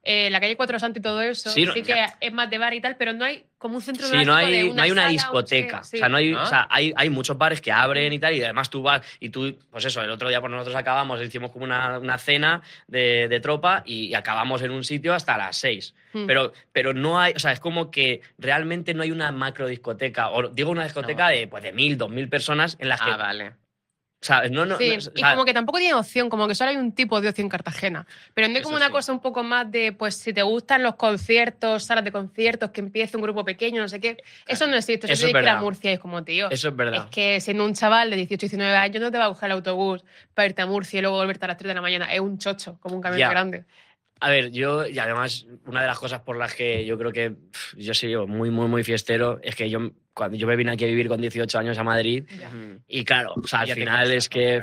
4 Santos y todo eso. Sí, que es más de bar y tal, pero no hay como un centro neurálgico. No hay una discoteca. O sea, no hay, o sea, hay muchos bares que abren y tal, y además tú vas y tú, pues eso, el otro día pues nosotros acabamos, hicimos como una cena de tropa y acabamos en un sitio hasta las 6. Pero no hay, o sea, es como que realmente no hay una macro discoteca, o digo una discoteca de 1.000, 2.000 personas en las que... vale. ¿Sabes? Y como que tampoco tiene opción, como que solo hay un tipo de ocio en Cartagena. Pero no hay como una cosa un poco más de, pues, si te gustan los conciertos, salas de conciertos, que empiece un grupo pequeño, no sé qué. Eso no existe. Eso tienes que ir a Murcia y es como, tío. Eso es verdad. Es que siendo un chaval de 18, 19 años no te va a buscar el autobús para irte a Murcia y luego volverte a las 3 de la mañana. Es un chocho, como un camión grande. A ver, y además, una de las cosas por las que yo creo que yo soy muy, muy, muy fiestero es que cuando yo me vine aquí a vivir con 18 años a Madrid, y claro, o sea, al final es que...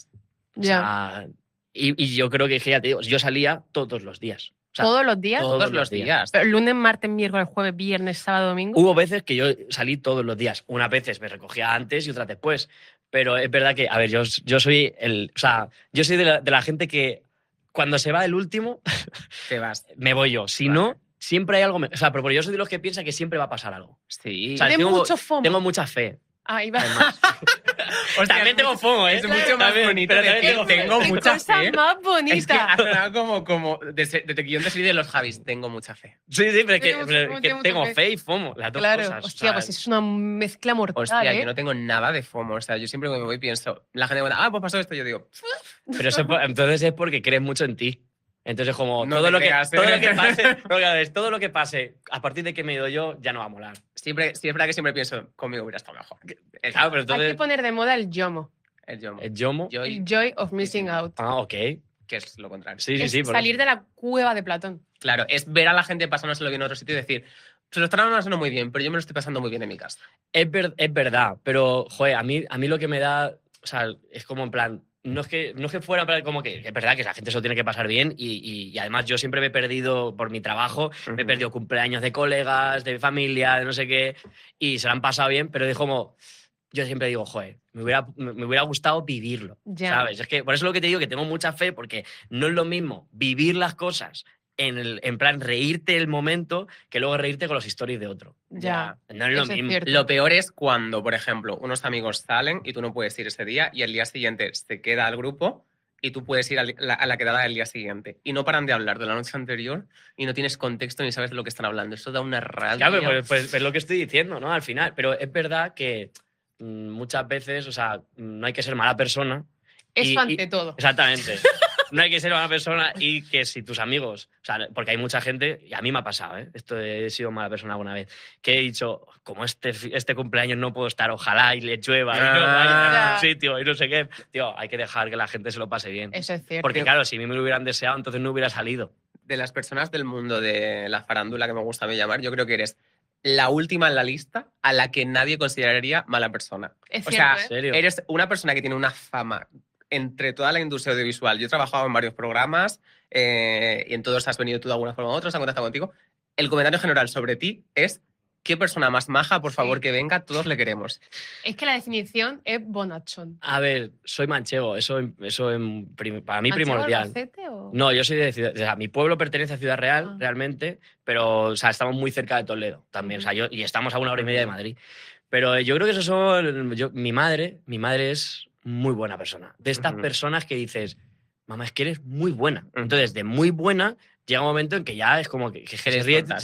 O sea, y yo creo que ya te digo, yo salía todos los días. O sea, ¿Todos los días? Todos los días. Pero lunes, martes, miércoles, jueves, viernes, sábado, domingo. Hubo veces que yo salí todos los días. Unas veces me recogía antes y otras después. Pero es verdad que, a ver, yo soy o sea, yo soy de la gente que cuando se va el último, te vas. Me voy yo. Si no, siempre hay algo... O sea, pero yo soy de los que piensa que siempre va a pasar algo. Sí. O sea, tengo mucha fe. Ahí va. También tengo FOMO, ¿eh? Es mucho más bonito. Pero tengo mucha fe. Más bonita. Es que ha sonado como de guión de serie de los Javis. Tengo mucha fe. Sí, pero que tengo fe y FOMO. Las dos cosas. Hostia, pues es una mezcla mortal. Hostia, yo no tengo nada de FOMO. O sea, yo siempre cuando me voy pienso, la gente me dice, pues pasó esto, yo digo... Pero entonces es porque crees mucho en ti. Entonces, como no todo lo que pase, todo lo que pase, a partir de que me he ido yo, ya no va a molar. Siempre, es verdad que siempre pienso, conmigo hubiera estado mejor. Claro, pero entonces... Hay que poner de moda el YOMO. El YOMO. ¿El YOMO? El Joy of Missing Out. Ah, ok. Que es lo contrario. Sí. Salir de la cueva de Platón. Claro, es ver a la gente pasándoselo bien en otro sitio y decir, se lo están pasando muy bien, pero yo me lo estoy pasando muy bien en mi casa. Es verdad, pero, joder, a mí lo que me da, o sea, es como en plan... No es que fuera como que es verdad que la gente se lo tiene que pasar bien y además yo siempre me he perdido por mi trabajo, me he perdido cumpleaños de colegas, de familia, de no sé qué, y se lo han pasado bien, pero es como, yo siempre digo, joder, me hubiera gustado vivirlo, ¿sabes? Es que por eso es lo que te digo, que tengo mucha fe, porque no es lo mismo vivir las cosas en plan reírte el momento que luego reírte con los stories de otro. Ya. No es lo Eso es mismo. cierto. Lo peor es cuando, por ejemplo, unos amigos salen y tú no puedes ir ese día y el día siguiente se queda el grupo y tú puedes ir a la quedada del día siguiente. Y no paran de hablar de la noche anterior y no tienes contexto ni sabes de lo que están hablando. Eso da una rabia. Claro, pues es lo que estoy diciendo, ¿no? Al final. Pero es verdad que muchas veces, o sea, no hay que ser mala persona. Eso ante todo. Exactamente. No hay que ser mala persona y que si tus amigos, o sea, porque hay mucha gente, y a mí me ha pasado, ¿eh? Esto he sido mala persona alguna vez, que he dicho, como este cumpleaños no puedo estar, ojalá y le llueva y no vaya a un sitio y no sé qué. Tío, hay que dejar que la gente se lo pase bien. Eso es cierto. Porque claro, si a mí me lo hubieran deseado, entonces no hubiera salido. De las personas del mundo de la farándula que me gusta a mí llamar, yo creo que eres la última en la lista a la que nadie consideraría mala persona. Es O cierto, sea, ¿En serio? eres una persona que tiene una fama entre toda la industria audiovisual. Yo he trabajado en varios programas y en todos has venido tú de alguna forma u otra, se han contactado contigo. El comentario general sobre ti es: qué persona más maja, por favor, que venga, todos le queremos. Es que la definición es bonachón. A ver, soy manchego, eso para mí ¿Manchego primordial. Albacete o...? No, yo soy de Ciudad, o sea, mi pueblo pertenece a Ciudad Real, Ah. realmente, pero o sea, estamos muy cerca de Toledo también, o sea, y estamos a 1 hora y media de Madrid. Pero yo creo que esos son, mi madre es muy buena persona. De estas personas que dices, mamá, es que eres muy buena. Entonces, de muy buena, llega un momento en que ya es como que se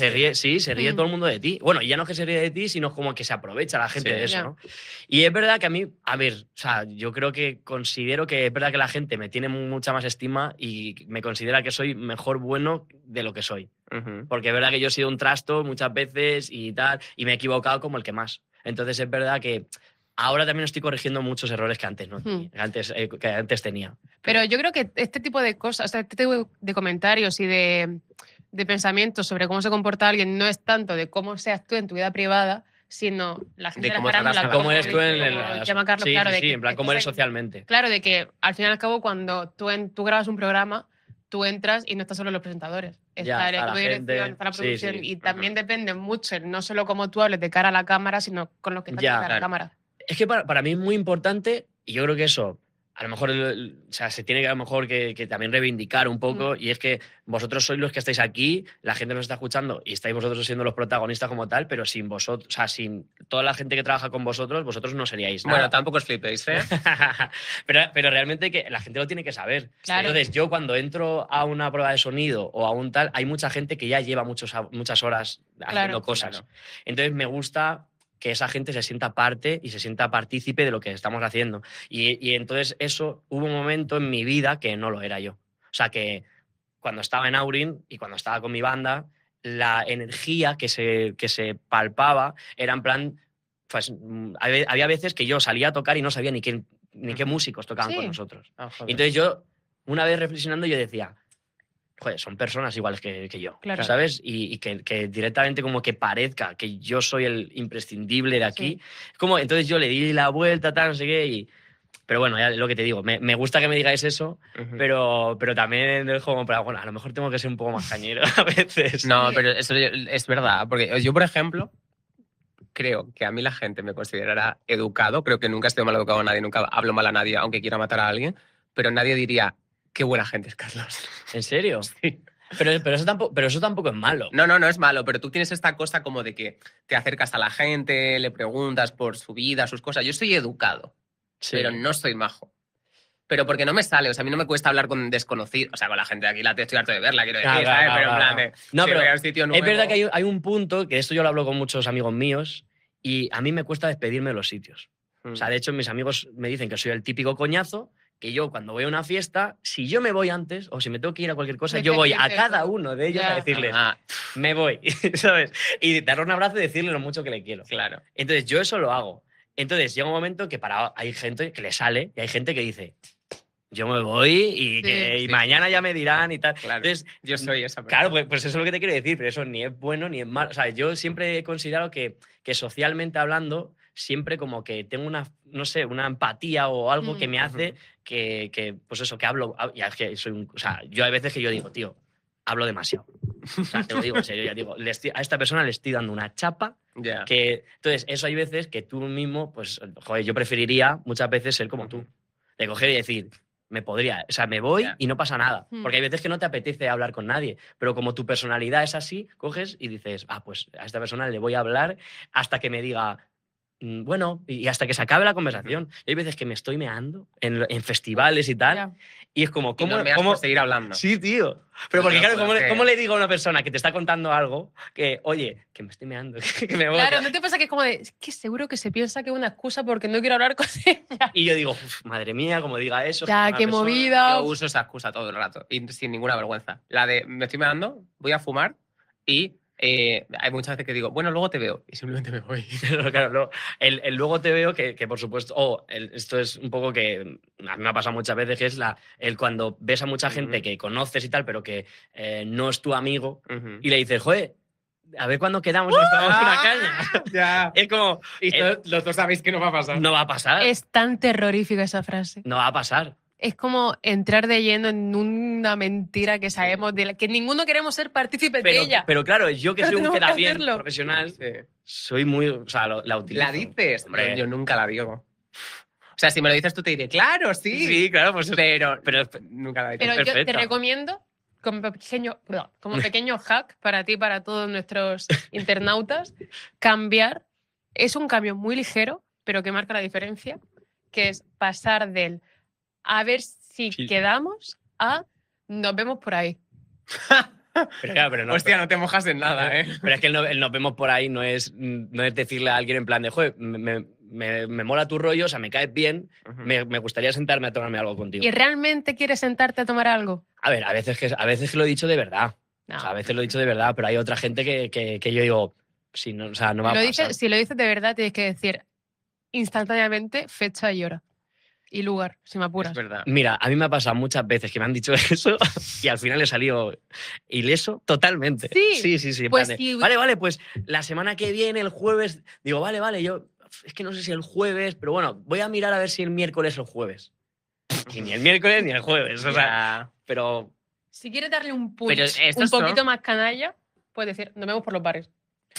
ríe todo el mundo de ti. Bueno, y ya no es que se ríe de ti, sino como que se aprovecha la gente de eso, ya. ¿no? Y es verdad que a mí, a ver, o sea, yo creo que considero que es verdad que la gente me tiene mucha más estima y me considera que soy mejor bueno de lo que soy. Porque es verdad que yo he sido un trasto muchas veces y tal, y me he equivocado como el que más. Entonces es verdad que ahora también estoy corrigiendo muchos errores que antes no tenía, que antes tenía. Pero yo creo que este tipo de cosas, o sea, este tipo de comentarios y de pensamientos sobre cómo se comporta alguien no es tanto de cómo seas tú en tu vida privada, sino la gente De de la cómo tratas farándula, a la ¿Cómo eres gente. tú en como llama Carlos, sí, claro, sí, de sí, que en plan, cómo eres estás socialmente. Claro, de que al fin y al cabo cuando tú grabas un programa, tú entras y no estás solo los presentadores. Ya, Está el está la equipo de dirección, gente, está la sí, producción sí. y también depende mucho, no solo cómo tú hables de cara a la cámara, sino con lo que estás Ya, de cara a la claro. cámara. Es que para mí es muy importante y yo creo que eso, a lo mejor, o sea, se tiene que a lo mejor que también reivindicar un poco y es que vosotros sois los que estáis aquí, la gente nos está escuchando y estáis vosotros siendo los protagonistas como tal, pero sin vosotros, o sea, sin toda la gente que trabaja con vosotros, vosotros no seríais nada. Bueno, tampoco os flipéis, ¿eh? pero realmente que la gente lo tiene que saber. Claro. Entonces, yo cuando entro a una prueba de sonido o a un tal, hay mucha gente que ya lleva muchas horas haciendo cosas. Claro. Entonces, me gusta que esa gente se sienta parte y se sienta partícipe de lo que estamos haciendo. Y entonces eso, hubo un momento en mi vida que no lo era yo. O sea, que cuando estaba en Aurin y cuando estaba con mi banda, la energía que se palpaba era en plan, pues había veces que yo salía a tocar y no sabía ni qué músicos tocaban con nosotros. Y entonces yo, una vez reflexionando, yo decía, joder, son personas iguales que yo, Claro. ¿sabes? Y que directamente como que parezca que yo soy el imprescindible de aquí. Como, entonces yo le di la vuelta, tal, no sé qué, pero bueno, ya lo que te digo, me gusta que me digáis eso, pero también es como, bueno, a lo mejor tengo que ser un poco más cañero a veces. No, pero eso es verdad, porque yo, por ejemplo, creo que a mí la gente me considerará educado, creo que nunca he sido mal educado a nadie, nunca hablo mal a nadie, aunque quiera matar a alguien, pero nadie diría, qué buena gente es Carlos. ¿En serio? Sí. Pero eso tampoco es malo. No es malo, pero tú tienes esta cosa como de que te acercas a la gente, le preguntas por su vida, sus cosas. Yo soy educado, pero no soy majo. Pero porque no me sale, o sea, a mí no me cuesta hablar con desconocidos, o sea, con la gente de aquí, estoy harto de verla, quiero decir, ¿sabes? Pero en plan de, no, si pero voy a un sitio nuevo... es verdad que hay un punto, que esto yo lo hablo con muchos amigos míos, y a mí me cuesta despedirme de los sitios. O sea, de hecho, mis amigos me dicen que soy el típico coñazo, que yo cuando voy a una fiesta, si yo me voy antes o si me tengo que ir a cualquier cosa, yo voy a cada uno de ellos a decirles, me voy, ¿sabes? Y darle un abrazo y decirle lo mucho que le quiero. Claro. Entonces, yo eso lo hago. Entonces, llega un momento que hay gente que le sale y hay gente que dice, yo me voy y mañana ya me dirán y tal. Claro. Entonces, yo soy esa persona. Claro, pues eso es lo que te quiero decir, pero eso ni es bueno ni es malo. O sea, yo siempre he considerado que socialmente hablando, siempre como que tengo una, no sé, una empatía o algo que me hace que pues eso, que hablo. Ya es que o sea, yo hay veces que yo digo, tío, hablo demasiado. O sea, te lo digo en serio, ya digo, a esta persona le estoy dando una chapa. Que, entonces, eso hay veces que tú mismo, pues, joder, yo preferiría muchas veces ser como tú. De coger y decir, me podría. O sea, me voy Ya. y no pasa nada. Hmm. Porque hay veces que no te apetece hablar con nadie. Pero como tu personalidad es así, coges y dices, pues a esta persona le voy a hablar hasta que me diga, bueno, y hasta que se acabe la conversación. Y hay veces que me estoy meando en festivales y tal. Ya. Y es como, Y no me has por seguir hablando. Sí, tío. Pero porque, Pero, claro, ¿por qué? ¿cómo le digo a una persona que te está contando algo que, oye, que me estoy meando, que me voy? Claro, ¿no te pasa que es como de, es que seguro que se piensa que es una excusa porque no quiero hablar con ella? Y yo digo, madre mía, como diga eso. Ya, una qué persona. movida. Yo uso esa excusa todo el rato y sin ninguna vergüenza. La de me estoy meando, voy a fumar y hay muchas veces que digo, bueno, luego te veo y simplemente me voy. Pero claro, el luego te veo que por supuesto, esto es un poco que a mí me ha pasado muchas veces, que es el cuando ves a mucha gente Ujú. que conoces y tal, pero que no es tu amigo, Ujú. y le dices, joder, a ver cuándo quedamos y nos tomamos una caña. Ya. Es como, Y los dos sabéis que no va a pasar. no va a pasar. Es tan terrorífica esa frase. No va a pasar. Es como entrar de lleno en una mentira que sabemos, de la que ninguno queremos ser partícipes de ella. Pero claro, yo que Pero soy un tenemos que quedabien hacerlo. profesional, Sí. soy muy. O sea, la utilizo. ¿La dices? Hombre. Yo nunca la digo. O sea, si me lo dices tú te diré, claro, sí. Sí, claro, pues. Pero Pero nunca la digo. Pero yo te perfecta. recomiendo, como pequeño hack para ti y para todos nuestros internautas, cambiar. Es un cambio muy ligero, pero que marca la diferencia, que es pasar del a ver si Sí. quedamos a nos vemos por ahí. Pero claro, pero no. Hostia, no te mojas en nada, ¿eh? Pero es que el nos vemos por ahí no es decirle a alguien en plan de, joder, me mola tu rollo, o sea, me caes bien, Ujú. me gustaría sentarme a tomarme algo contigo. ¿Y realmente quieres sentarte a tomar algo? A ver, a veces que lo he dicho de verdad. No. O sea, a veces lo he dicho de verdad, pero hay otra gente que yo digo, sí, no, o sea, no va a pasar. Si lo dices de verdad, tienes que decir instantáneamente fecha y hora. Y lugar, si me apuras. Es verdad. Mira, a mí me ha pasado muchas veces que me han dicho eso y al final he salido ileso totalmente. Sí. Sí. en Pues plan de, sí. Vale, pues la semana que viene, el jueves, digo, vale, yo es que no sé si el jueves, pero bueno, voy a mirar a ver si el miércoles o el jueves. Y ni el miércoles ni el jueves, o sea, Ya. pero Si quieres darle un Pero punch estos un poquito son- más canalla, puedes decir, nos vemos por los bares.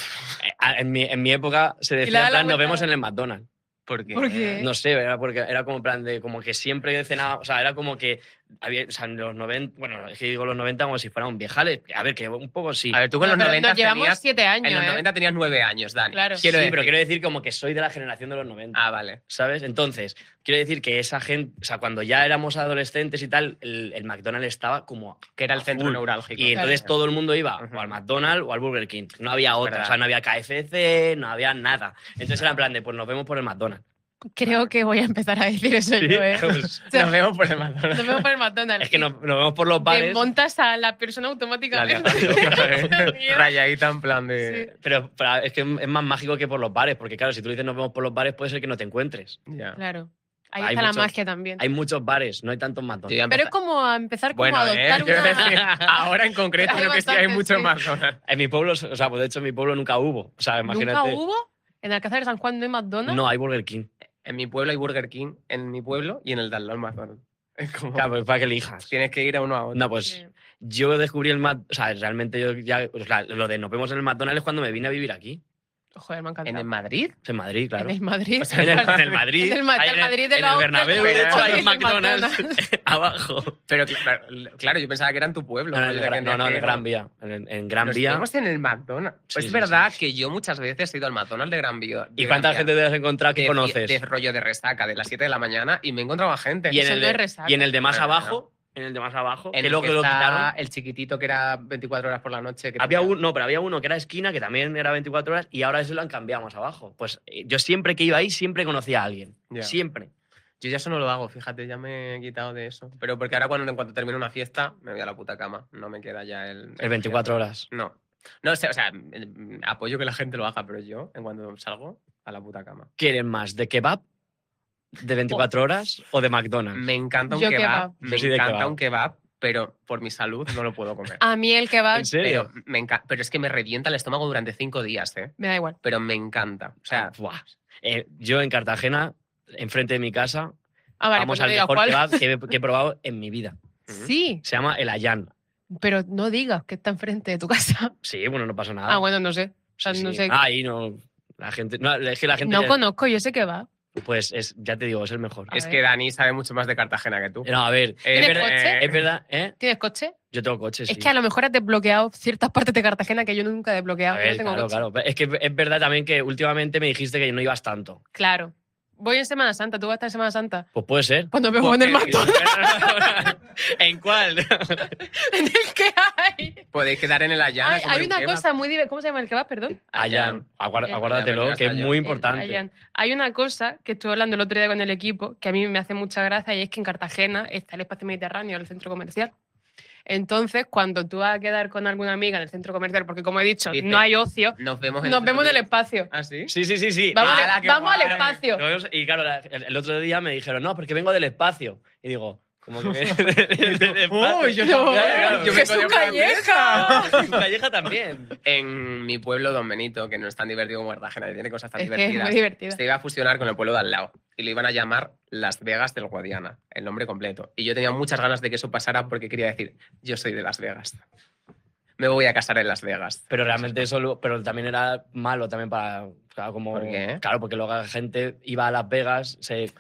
en mi época se le decía, da en la plan, nos vuelta. vemos en el McDonald's. ¿Por qué? ¿Por qué? No sé, era porque era como en plan de, como que siempre cenaba, o sea, era como que había, o sea, en los 90, bueno, es que digo los 90 como si fuera un viejales, a ver, que un poco sí. A ver, tú con No, los pero 90 nos llevamos tenías... 7 años, En los ¿eh? 90 tenías 9 años, Dani. Claro. Sí, Quiero decir. pero quiero decir como que soy de la generación de los 90. Ah, vale. ¿Sabes? Entonces, quiero decir que esa gente, o sea, cuando ya éramos adolescentes y tal, el McDonald's estaba como. Que era el centro full. neurálgico. Y entonces todo el mundo iba Ujú. o al McDonald's o al Burger King. No había otra, verdad. o sea, no había KFC, no había nada. Entonces era en plan de, pues nos vemos por el McDonald's. Creo que voy a empezar a decir eso yo, ¿eh? Pues, O sea, Nos vemos por el McDonald's. nos vemos por el McDonald's. es que nos vemos por los bares. Desmontas a la persona La automáticamente. aleación. Rayadita en plan de... Sí. Pero es que es más mágico que por los bares, porque claro, si tú dices nos vemos por los bares, puede ser que no te encuentres. Ya. Claro. Ahí Hay está la muchos- magia también. Hay muchos bares, no hay tantos Yo McDonald's. ya Pero es empecé- como a empezar como Bueno, a adoptar quiero una... decir, ahora en concreto Hay creo que sí hay bastantes, muchos sí. McDonald's. En mi pueblo, o sea, pues de hecho en mi pueblo nunca hubo. O sea, imagínate. ¿Nunca hubo? ¿En Alcázar de San Juan no hay McDonald's? No, hay Burger King. En mi pueblo hay Burger King, en mi pueblo y en el de al lado McDonald's. Es como... Claro, pues para que elijas. Tienes que ir a uno a otro. No, pues Sí. yo descubrí el McDonald's. O sea, realmente yo ya. O sea, lo de nos vemos en el McDonald's es cuando me vine a vivir aquí. Joder, me ha ¿En encantado. el Madrid? En Madrid, claro. En el Madrid. O sea, En el Madrid. En el ahí Madrid de en la el otra, Bernabéu, de de hecho, hay hay un McDonald's abajo. Pero claro, yo pensaba que era en tu pueblo. No, rollo de que en tenías que- Gran Vía. En Gran Nos Vía. vemos en el McDonald's. Sí, es sí, verdad sí. que yo muchas veces he ido al McDonald's de Gran Vía. ¿Y cuánta gente te has encontrado que de, conoces? de rollo de resaca de las 7 de la mañana y me he encontrado a gente. Y en Eso el no es de, resaca. y en el de más Bueno, abajo, en el de más abajo, En que el luego que que lo está quitaron. el chiquitito que era 24 horas por la noche. Que Había tenía- uno, no, pero había uno que era esquina, que también era 24 horas, y ahora eso lo han cambiado más abajo. Pues yo siempre que iba ahí, siempre conocía a alguien. Ya. Siempre. Yo ya eso no lo hago, fíjate, ya me he quitado de eso. Pero porque ahora en cuanto termino una fiesta, me voy a la puta cama. No me queda ya el... El 24 horas. No. No sé, o sea, apoyo que la gente lo haga, pero yo, en cuanto salgo, a la puta cama. ¿Quieren más de kebab, de 24 horas o de McDonald's? Me encanta un Yo kebab, kebab. me Yo soy de encanta kebab. un kebab, pero por mi salud no lo puedo comer. A mí el kebab ¿En serio? Pero es que me revienta el estómago durante 5 días, ¿eh? me da igual. Pero me encanta. O sea, Buah. Yo en Cartagena, enfrente de mi casa, Ah, vale, vamos pues no al digas mejor cuál. kebab que he probado en mi vida. Sí, Se llama El Ayán. pero no digas que está enfrente de tu casa. Sí, bueno, no pasa nada. Ah, bueno, no sé. O sea, Sí, no sí. sé. Ah, ahí no. La gente. No, es que la gente. No conozco yo ese kebab. Pues ya te digo, es el mejor. A Es ver. que Dani sabe mucho más de Cartagena que tú. No, a ver, ¿Tienes es coche? es verdad, ¿eh? ¿Tienes coche? Yo tengo coche, sí. Es que a lo mejor has desbloqueado ciertas partes de Cartagena que yo nunca he desbloqueado. A Yo no ver, tengo claro, coche. claro. Es que es verdad también que últimamente me dijiste que no ibas tanto. Claro. Voy en Semana Santa. ¿Tú vas a estar en Semana Santa? Pues puede ser. Pues nos vemos en el McDonald's. ¿En cuál? en el que hay. Podéis quedar en el Ayana. a comer Hay un una kebab. cosa muy divertida. ¿Cómo se llama el kebab, perdón? Ayan. Acuérdatelo, Ayan. que es muy importante. Ayan. Hay una cosa que estuve hablando el otro día con el equipo que a mí me hace mucha gracia y es que en Cartagena está el espacio mediterráneo, el centro comercial. Entonces, cuando tú vas a quedar con alguna amiga en el centro comercial, porque como he dicho, Dice, no hay ocio, Nos vemos nos vemos en el espacio. ¿Ah, sí? Sí. Vamos, ¡Hala, qué vamos al guay! espacio. Y claro, el otro día me dijeron, no, porque vengo del espacio. Y digo, como que del espacio. ¡Uy! Yo No, también. Yo Jesús vengo de Calleja. Calleja también. En mi pueblo, Don Benito, que no es tan divertido como Cartagena, y tiene cosas tan Es que es divertidas, muy divertido. se iba a fusionar con el pueblo de al lado y lo iban a llamar Las Vegas del Guadiana, el nombre completo. Y yo tenía muchas ganas de que eso pasara porque quería decir, yo soy de Las Vegas. Me voy a casar en Las Vegas. Pero realmente pero también era malo también para... Claro, como, ¿Por qué? Claro, porque luego la gente iba a Las Vegas,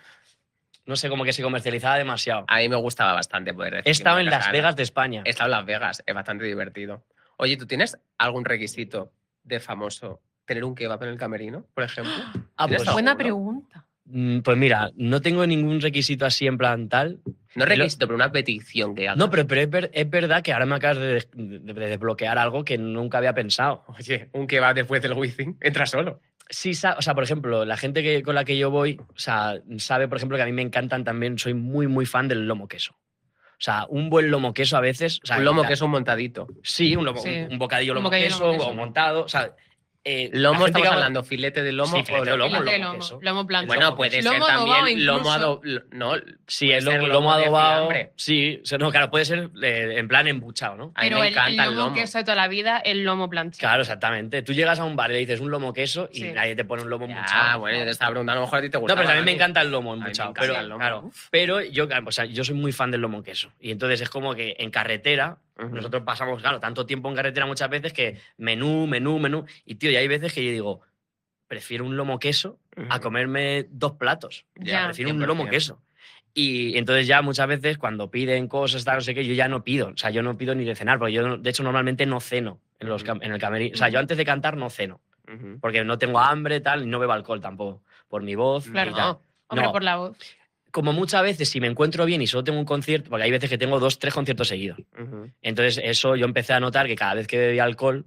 no sé, como que se comercializaba demasiado. A mí me gustaba bastante poder decir. He estado que en me iba a Las casar. Vegas de España. He estado en Las Vegas, es bastante divertido. Oye, ¿tú tienes algún requisito de famoso? ¿Tener un kebab en el camerino, por ejemplo? Ah, ¿Tienes pues, Buena alguno? pregunta. pues mira, no tengo ningún requisito así en plan tal. No requisito, pero una petición que hagas. No, pero es verdad que ahora me acabas de desbloquear algo que nunca había pensado. Oye, un kebab después del Wizzing, entra solo. Sí, o sea, por ejemplo, la gente con la que yo voy, o sea, sabe, por ejemplo, que a mí me encantan también, soy muy, muy fan del lomo queso. O sea, un buen lomo queso a veces... O sea, Un lomo que es un montadito. Sí, Sí. un bocadillo Un lomo bocadillo queso, lomo queso. o montado, o sea... Lomo, la gente estamos que haga- hablando, filete de lomo Sí, o filete de lomo, Filete de lomo, lomo, queso. lomo blanco. Bueno, puede ser Lomo adobado también lomo incluso. adobado. No, Sí, puede el ser lomo de adobado. fiambre. Sí, no, claro, puede ser en plan embuchado, ¿no? A mí Pero me el encanta el lomo lomo. queso de toda la vida, el lomo plancha. Claro, exactamente. Tú llegas a un bar y le dices un lomo queso y Sí. nadie te pone un lomo Ya, embuchado. bueno, yo te estaba preguntando, a lo mejor a ti te gusta. No, pero también me encanta el lomo me embuchado. encanta Pero, el lomo. claro, pero yo, o sea, yo soy muy fan del lomo queso. Y entonces es como que en carretera, nosotros pasamos, claro, tanto tiempo en carretera muchas veces que menú. Y, tío, y hay veces que yo digo, prefiero un lomo queso a comerme 2 platos. Ya. Prefiero un lomo 100%. queso. Y entonces ya muchas veces cuando piden cosas, tal, no sé qué, yo ya no pido. O sea, yo no pido ni de cenar, porque yo, de hecho, normalmente no ceno en el camerino. O sea, yo antes de cantar no ceno, porque no tengo hambre, tal, y no bebo alcohol tampoco, por mi voz. Claro. y tal. Hombre, No. por la voz. Como muchas veces, si me encuentro bien y solo tengo un concierto, porque hay veces que tengo 2, 3 conciertos seguidos. Entonces, eso yo empecé a notar que cada vez que bebía alcohol,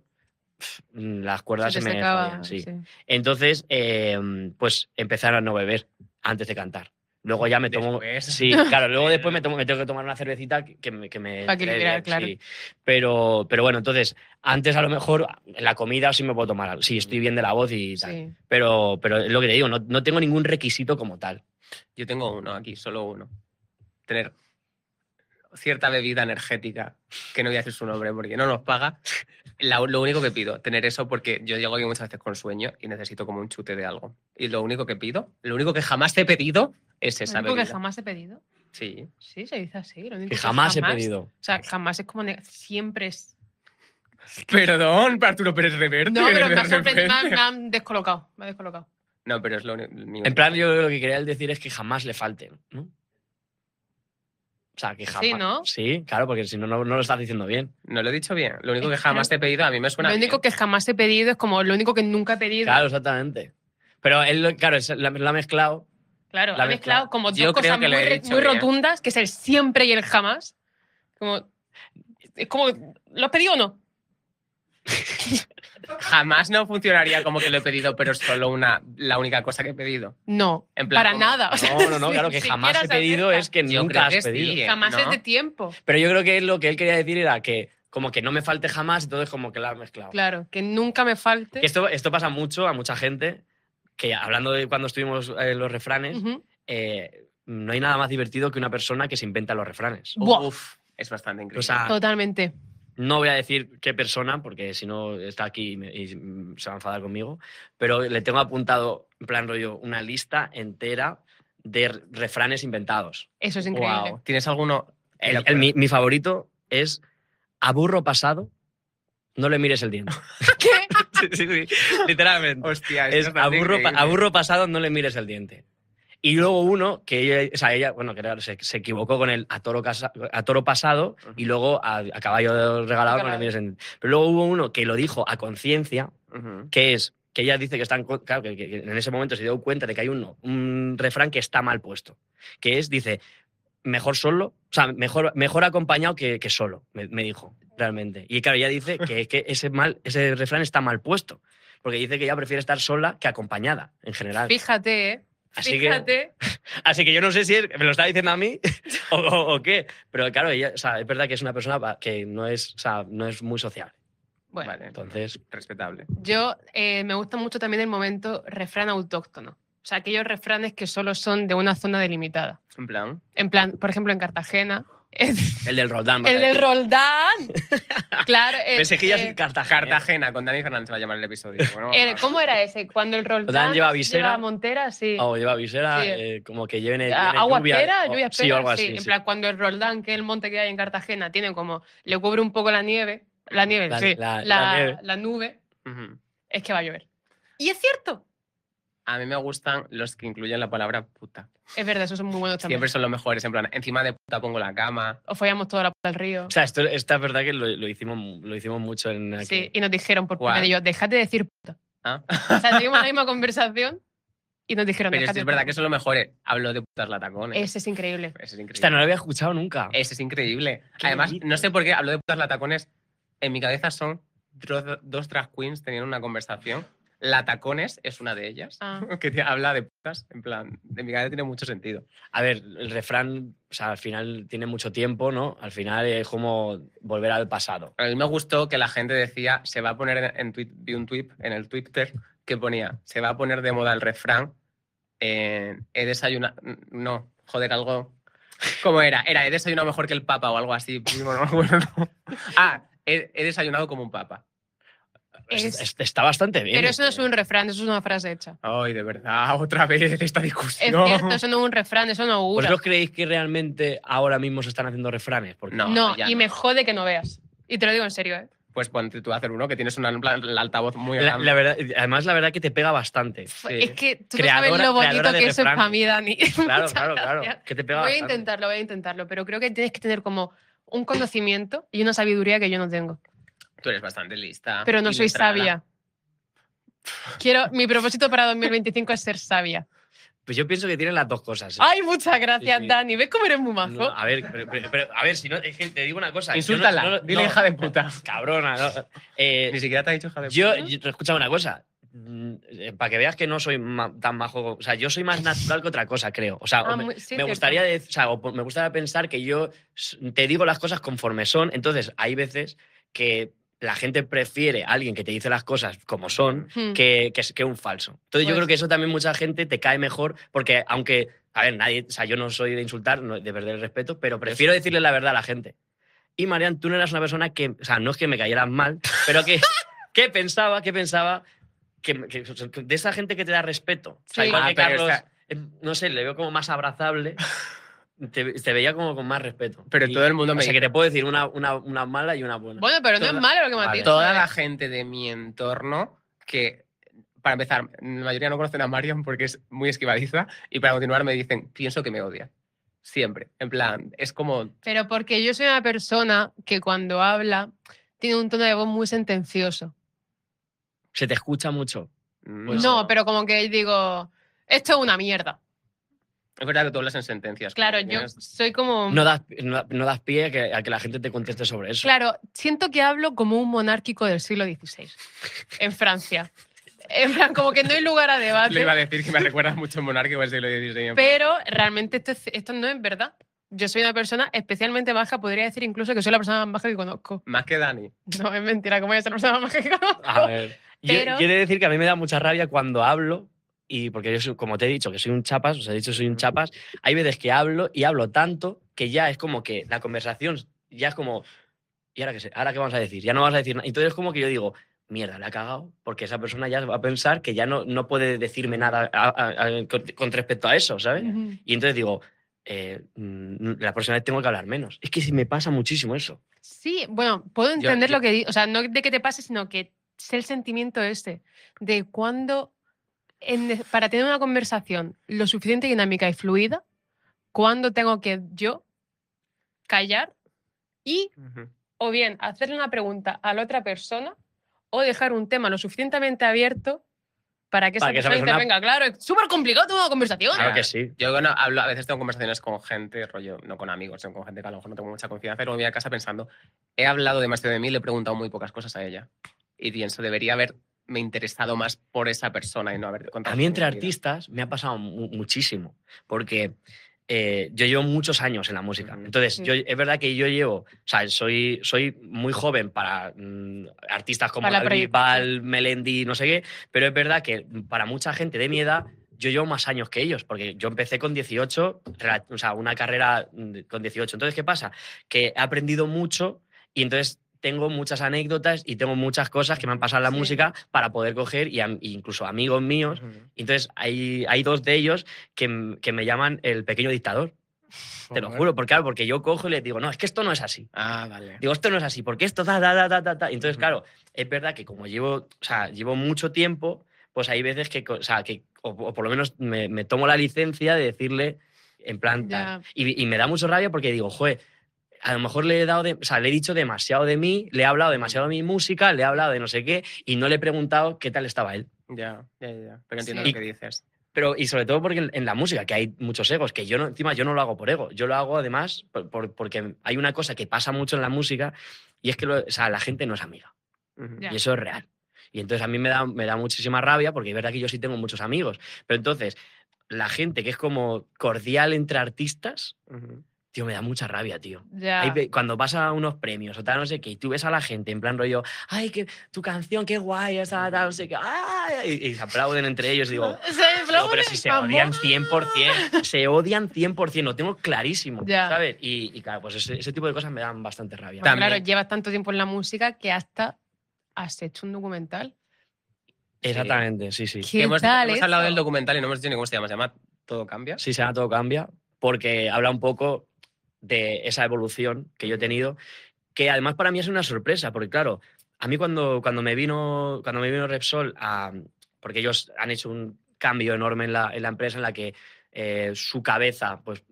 las cuerdas Se se te me secaba, jodían, sí. sí. Entonces, pues empezar a no beber antes de cantar. Luego ya me tomo. Después. Sí, claro, luego después me tengo que tomar una cervecita que me. Para equilibrar, claro. Sí. Pero bueno, entonces, antes a lo mejor en la comida sí me puedo tomar algo. Sí, estoy bien de la voz y tal. Sí. Pero es lo que te digo, no tengo ningún requisito como tal. Yo tengo uno aquí, solo uno. Tener cierta bebida energética, que no voy a decir su nombre porque no nos paga. Lo único que pido, tener eso porque yo llego aquí muchas veces con sueño y necesito como un chute de algo. Y lo único que pido, lo único que jamás he pedido es esa Lo único bebida. que jamás he pedido. Sí. Sí, se dice así. Lo único Que jamás he pedido. O sea, jamás es como. Siempre es. Perdón, Arturo Pérez Reverte. No, pero de me repente. han descolocado. Me ha descolocado. No, pero es lo único. En plan, yo lo que quería decir es que jamás le falte, ¿no? O sea, que jamás. Sí, ¿no? Sí, claro, porque si no, no lo estás diciendo bien. No lo he dicho bien. Lo único que Es que jamás te he pedido a mí me suena Lo único bien. que jamás he pedido es como lo único que nunca he pedido. Claro, exactamente. Pero él, claro, la ha mezclado. Claro, La ha mezclado mezcla. como Yo dos creo cosas que lo muy, he dicho muy bien. rotundas, que es el siempre y el jamás. Como, es como, ¿lo has pedido o no? Jamás no funcionaría como que lo he pedido, pero es solo la única cosa que he pedido. No, En plan, para como- nada. O sea, No, claro, que si jamás he siquiera se pedido acerca. es que Yo nunca creo has que pedido. sí. Jamás ¿no? es de tiempo. Pero yo creo que lo que él quería decir era que como que no me falte jamás, entonces como que la ha mezclado. Claro, que nunca me falte. Que esto pasa mucho a mucha gente, que hablando de cuando estuvimos en los refranes, Ujú. no hay nada más divertido que una persona que se inventa los refranes. Buah. Uf, es bastante increíble. O sea, Totalmente. no voy a decir qué persona, porque si no está aquí y se va a enfadar conmigo, pero le tengo apuntado, en plan rollo, una lista entera de refranes inventados. Eso es increíble. Guau. ¿Tienes alguno? Mi favorito es a burro pasado, no le mires el diente. ¿Qué? Sí, literalmente. Hostia, Es a burro pasado, no le mires el diente. Y luego uno que ella bueno, que se equivocó con el a toro pasado y luego a caballo regalado con el tiene sentido. Pero luego hubo uno que lo dijo a conciencia, que es que ella dice que claro, que en ese momento se dio cuenta de que hay un refrán que está mal puesto, que es, dice, mejor solo, o sea, mejor acompañado que solo, me dijo, realmente. Y claro, ella dice que ese refrán está mal puesto, porque dice que ella prefiere estar sola que acompañada, en general. Fíjate, ¿eh? Así que yo no sé si me lo está diciendo a mí o qué, pero claro, ella, o sea, es verdad que es una persona que no es muy sociable. Bueno, vale, entonces, respetable. Yo me gusta mucho también el momento refrán autóctono. O sea, aquellos refranes que solo son de una zona delimitada. En plan, por ejemplo, en Cartagena. El del Roldán. ¡El del Roldán! Claro. Pensejillas en Cartagena, con Dani Fernández se va a llamar el episodio. Bueno, ¿Cómo era ese? Cuando el Roldán lleva visera. Lleva montera, sí. O lleva visera, sí. Como que lleven agua espera, lluvia espera. Sí, o algo así. En plan, cuando el Roldán, que es el monte que hay en Cartagena, tiene como, le cubre un poco la nieve. La nube. Es que va a llover. Y es cierto. A mí me gustan los que incluyen la palabra puta. Es verdad, esos son muy buenos también. Siempre son los mejores, en plan, encima de puta pongo la cama. O follamos toda la puta del río. O sea, esta es verdad que lo hicimos mucho en aquí. Sí, y nos dijeron por primero yo, déjate de decir puta. ¿Ah? O sea, tuvimos la misma conversación y nos dijeron, pero es verdad que son los mejores. Hablo de putas latacones. Ese es increíble. Esta no lo había escuchado nunca. Ese es increíble. Además, no sé por qué hablo de putas latacones. En mi cabeza son dos drag queens teniendo una conversación. Latacones es una de ellas, que habla de putas. En plan, de mi cabeza tiene mucho sentido. A ver, el refrán, o sea, al final tiene mucho tiempo, ¿no? Al final es como volver al pasado. A mí me gustó que la gente decía, se va a poner vi un tweet en el Twitter que ponía, se va a poner de moda el refrán, he desayunado, no, joder, algo... ¿Cómo era? Era, he desayunado mejor que el papa o algo así. He desayunado como un papa. Está bastante bien. Pero eso no es un refrán, eso es una frase hecha. Ay, de verdad, otra vez esta discusión. Es cierto, eso no es un refrán, eso no augura. ¿Vosotros creéis que realmente ahora mismo se están haciendo refranes? Porque no, y me jode que no veas. Y te lo digo en serio, ¿eh? Pues ponte tú a hacer uno, que tienes el altavoz muy grande. Además, la verdad que te pega bastante. Sí. Es que tú no sabes lo bonito que eso es para mí, Dani. Claro. Que te pega voy bastante. a intentarlo, pero creo que tienes que tener como un conocimiento y una sabiduría que yo no tengo. Tú eres bastante lista. Pero no soy sabia. Mi propósito para 2025 es ser sabia. Pues yo pienso que tienen las dos cosas. Ay, muchas gracias, Dani. ¿Ves cómo eres muy majo? No, a ver, pero a ver, si no, es que te digo una cosa. Insúltala, dile hija de puta. Cabrona, no. Ni siquiera te ha dicho hija de puta. Escucha una cosa. Para que veas que no soy tan majo. O sea, yo soy más natural que otra cosa, creo. O sea, me gustaría me gustaría pensar que yo te digo las cosas conforme son. Entonces, hay veces que la gente prefiere a alguien que te dice las cosas como son que un falso. Entonces, yo creo que eso también mucha gente te cae mejor porque, aunque, a ver, nadie, o sea, yo no soy de insultar, de perder el respeto, pero prefiero decirle la verdad a la gente. Y, Marian, tú no eras una persona que, o sea, no es que me cayeras mal, pero que pensaba que de esa gente que te da respeto. O sea, igual que Carlos, no sé, le veo como más abrazable. Te veía como con más respeto. Pero todo el mundo me dice que te puedo decir una mala y una buena. Bueno, pero no es malo lo que me has dicho. Toda la gente de mi entorno que, para empezar, la mayoría no conocen a Marian porque es muy esquivadiza y para continuar me dicen, pienso que me odia. Siempre. En plan, es como... Pero porque yo soy una persona que cuando habla tiene un tono de voz muy sentencioso. ¿Se te escucha mucho? No, pero como que digo, esto es una mierda. Es verdad que tú hablas en sentencias. Claro, yo soy como... No das pie a que la gente te conteste sobre eso. Claro, siento que hablo como un monárquico del siglo XVI, en Francia. En plan, como que no hay lugar a debate. Le iba a decir que me recuerdas mucho en monárquico del siglo XVI. Pero realmente esto no es verdad. Yo soy una persona especialmente baja, podría decir incluso que soy la persona más baja que conozco. ¿Más que Dani? No, es mentira, ¿cómo voy a ser la persona más baja que conozco? A ver, pero... Quiere decir que a mí me da mucha rabia cuando hablo. Y porque yo, soy, como te he dicho, que soy un chapas, os he dicho soy un chapas, hay veces que hablo y hablo tanto que ya es como que la conversación ya es como, ¿y ahora qué, ahora qué vamos a decir? Ya no vas a decir nada. Entonces es como que yo digo, mierda, la he cagado, porque esa persona ya va a pensar que ya no puede decirme nada con respecto a eso, ¿sabes? Y entonces digo, la próxima vez tengo que hablar menos. Es que sí me pasa muchísimo eso. Sí, bueno, puedo entender lo que digo, o sea, no de que te pase, sino que sé el sentimiento este, de cuando... para tener una conversación lo suficiente dinámica y fluida, cuándo tengo que yo callar y o bien hacerle una pregunta a la otra persona o dejar un tema lo suficientemente abierto para que esa persona intervenga. Claro, es súper complicado tener una conversación. Claro que sí. Yo bueno, hablo, a veces tengo conversaciones con gente, rollo, no con amigos, sino con gente que a lo mejor no tengo mucha confianza, pero me voy a casa pensando, he hablado demasiado de mí y le he preguntado muy pocas cosas a ella. Y pienso, debería haberme interesado más por esa persona y no haber contado. A mí entre artistas me ha pasado muchísimo, porque yo llevo muchos años en la música. Entonces, es verdad que yo llevo, o sea, soy muy joven para artistas como Bisbal, Melendi, no sé qué, pero es verdad que para mucha gente de mi edad yo llevo más años que ellos, porque yo empecé con 18, o sea, una carrera con 18. Entonces, ¿qué pasa? Que he aprendido mucho y entonces tengo muchas anécdotas y tengo muchas cosas que me han pasado en la música para poder coger, y incluso amigos míos. Entonces, hay dos de ellos que me llaman el pequeño dictador. Te lo juro, porque yo cojo y les digo, no, es que esto no es así. Ah, vale. Digo, esto no es así, porque esto Entonces, claro, es verdad que como llevo mucho tiempo, pues hay veces que, o por lo menos me tomo la licencia de decirle en plan tal. Y me da mucho rabia porque digo, joder, a lo mejor le he dicho demasiado de mí, le he hablado demasiado de mi música, le he hablado de no sé qué, y no le he preguntado qué tal estaba él. Ya. Pero entiendo lo que dices. Y sobre todo porque en la música, que hay muchos egos, que encima yo no lo hago por ego, yo lo hago además porque hay una cosa que pasa mucho en la música, y es que la gente no es amiga. Y eso es real. Y entonces a mí me da muchísima rabia, porque es verdad que yo sí tengo muchos amigos, pero entonces la gente que es como cordial entre artistas... Tío, me da mucha rabia, tío. Cuando vas a unos premios o tal, no sé qué, y tú ves a la gente en plan rollo, ay, que tu canción, qué guay, esa, tal, no sé qué, ay, y se aplauden entre ellos, digo, no, pero si se odian 100%, se odian 100%, lo tengo clarísimo, ¿sabes? Y claro, pues ese tipo de cosas me dan bastante rabia. Bueno, claro, llevas tanto tiempo en la música que hasta has hecho un documental. Exactamente, sí. Hemos hablado del documental y no hemos dicho ni cómo se llama. ¿Se llama Todo Cambia? Sí, se llama Todo Cambia, porque habla un poco de esa evolución que yo he tenido, que además para mí es una sorpresa, porque claro, a mí cuando me vino Repsol, porque ellos han hecho un cambio enorme en la empresa, en la que su cabeza pues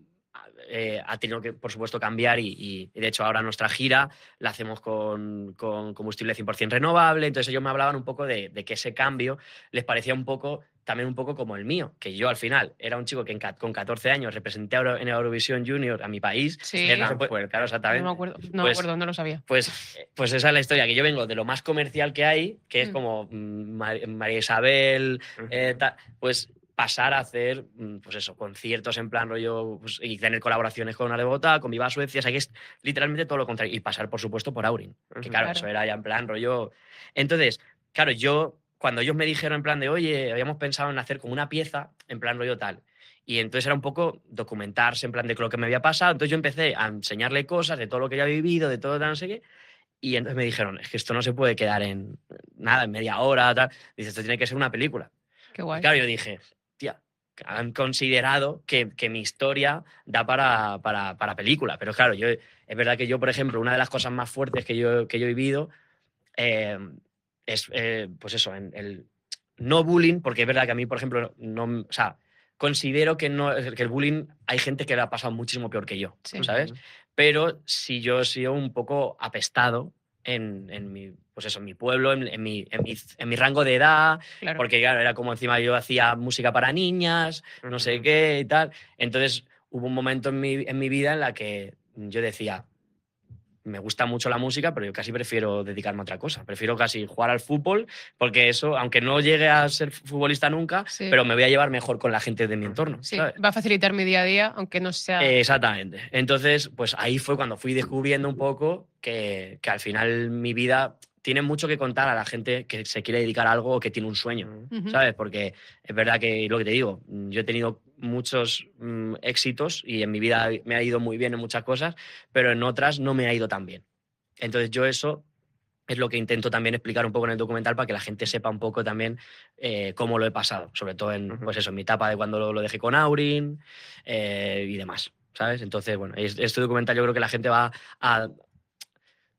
ha tenido que, por supuesto, cambiar, y de hecho ahora nuestra gira la hacemos con combustible 100% renovable. Entonces ellos me hablaban un poco de que ese cambio les parecía también un poco como el mío, que yo al final era un chico que con 14 años representé en Eurovisión Junior a mi país. Sí. Claro, exactamente. No me acuerdo, no lo sabía. Pues esa es la historia, que yo vengo de lo más comercial que hay, que es como María Isabel, pues pasar a hacer, pues eso, conciertos en plan rollo, pues, y tener colaboraciones con Ale Bogotá, con Viva Suecia, o sea, que es literalmente todo lo contrario. Y pasar, por supuesto, por Aurin, que claro, eso era ya en plan rollo... Entonces, claro, cuando ellos me dijeron en plan de, oye, habíamos pensado en hacer como una pieza en plan rollo tal, y entonces era un poco documentarse en plan de lo que me había pasado, entonces yo empecé a enseñarle cosas de todo lo que yo había vivido, de todo, no sé qué, y entonces me dijeron, es que esto no se puede quedar en nada, en media hora, tal. Dice, esto tiene que ser una película. Qué guay. Y claro, yo dije, tía, han considerado que mi historia da para película, pero claro, es verdad que yo, por ejemplo, una de las cosas más fuertes que yo he vivido es, pues eso, el no bullying, porque es verdad que a mí, por ejemplo, no, o sea, considero que el bullying hay gente que le ha pasado muchísimo peor que yo, ¿sabes? Pero si yo he sido un poco apestado en mi, pues eso, en mi pueblo, en mi rango de edad, porque claro, era como encima yo hacía música para niñas, no sé qué y tal. Entonces hubo un momento en mi vida en la que yo decía, me gusta mucho la música, pero yo casi prefiero dedicarme a otra cosa. Prefiero casi jugar al fútbol, porque eso, aunque no llegue a ser futbolista nunca, pero me voy a llevar mejor con la gente de mi entorno. Sí, ¿sabes? va a facilitar mi día a día, aunque no sea... Exactamente. Entonces, pues ahí fue cuando fui descubriendo un poco que al final mi vida tiene mucho que contar a la gente que se quiere dedicar a algo o que tiene un sueño, ¿sabes? Porque es verdad que, lo que te digo, yo he tenido muchos éxitos y en mi vida me ha ido muy bien en muchas cosas, pero en otras no me ha ido tan bien. Entonces yo eso es lo que intento también explicar un poco en el documental, para que la gente sepa un poco también cómo lo he pasado, sobre todo pues eso, en mi etapa de cuando lo dejé con Aurin y demás, ¿sabes? Entonces, bueno, este documental yo creo que la gente va a...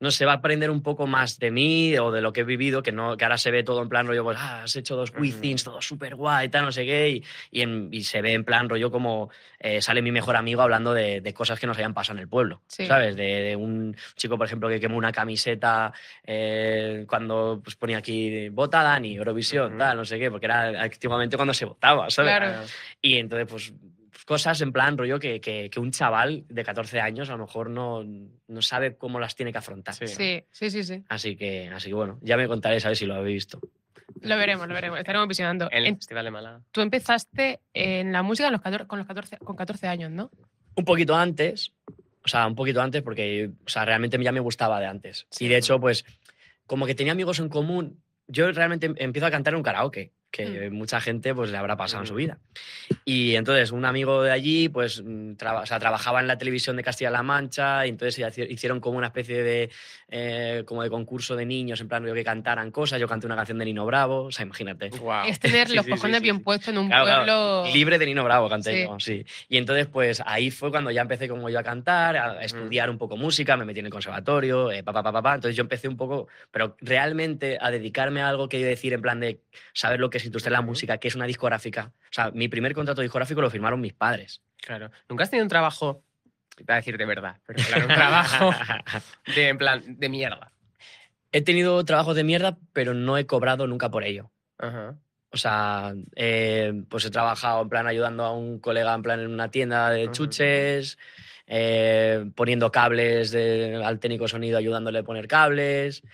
no sé, va a aprender un poco más de mí o de lo que he vivido, que ahora se ve todo en plan rollo, pues, has hecho 2 Withings, todo súper guay, tal, no sé qué, y se ve en plan rollo como sale mi mejor amigo hablando de cosas que nos habían pasado en el pueblo, Sí. ¿sabes? De un chico, por ejemplo, que quemó una camiseta cuando pues, ponía aquí vota Dani, Eurovisión, tal, no sé qué, porque era activamente cuando se votaba, ¿sabes? Claro. Y entonces, pues cosas en plan rollo que un chaval de 14 años a lo mejor no sabe cómo las tiene que afrontar. Sí. Sí. Así que bueno, ya me contaréis a ver si lo habéis visto. Lo veremos. Estaremos visionando. En el Festival de Málaga. Tú empezaste en la música con 14 años, ¿no? Un poquito antes, porque realmente ya me gustaba de antes. Sí. Y de hecho, pues como que tenía amigos en común. Yo realmente empiezo a cantar en un karaoke, que mucha gente pues le habrá pasado en su vida. Y entonces un amigo de allí pues trabajaba en la televisión de Castilla-La Mancha y entonces hicieron como una especie de como de concurso de niños, en plan yo que cantaran cosas. Yo canté una canción de Nino Bravo, o sea, imagínate. Wow. Es tener los cojones bien puestos en un pueblo... Libre de Nino Bravo canté yo, sí. Y entonces pues ahí fue cuando ya empecé como yo a cantar, a estudiar un poco música, me metí en el conservatorio, entonces yo empecé un poco, pero realmente a dedicarme a algo que yo decir en plan de saber lo que es industria de la música, que es una discográfica. O sea, mi primer contrato discográfico lo firmaron mis padres. Claro. ¿Nunca has tenido un trabajo, iba a decir de verdad, pero claro, un trabajo en plan de mierda? He tenido trabajos de mierda, pero no he cobrado nunca por ello. Ajá. O sea, pues he trabajado en plan ayudando a un colega en plan en una tienda de chuches, poniendo cables al técnico sonido, ayudándole a poner cables.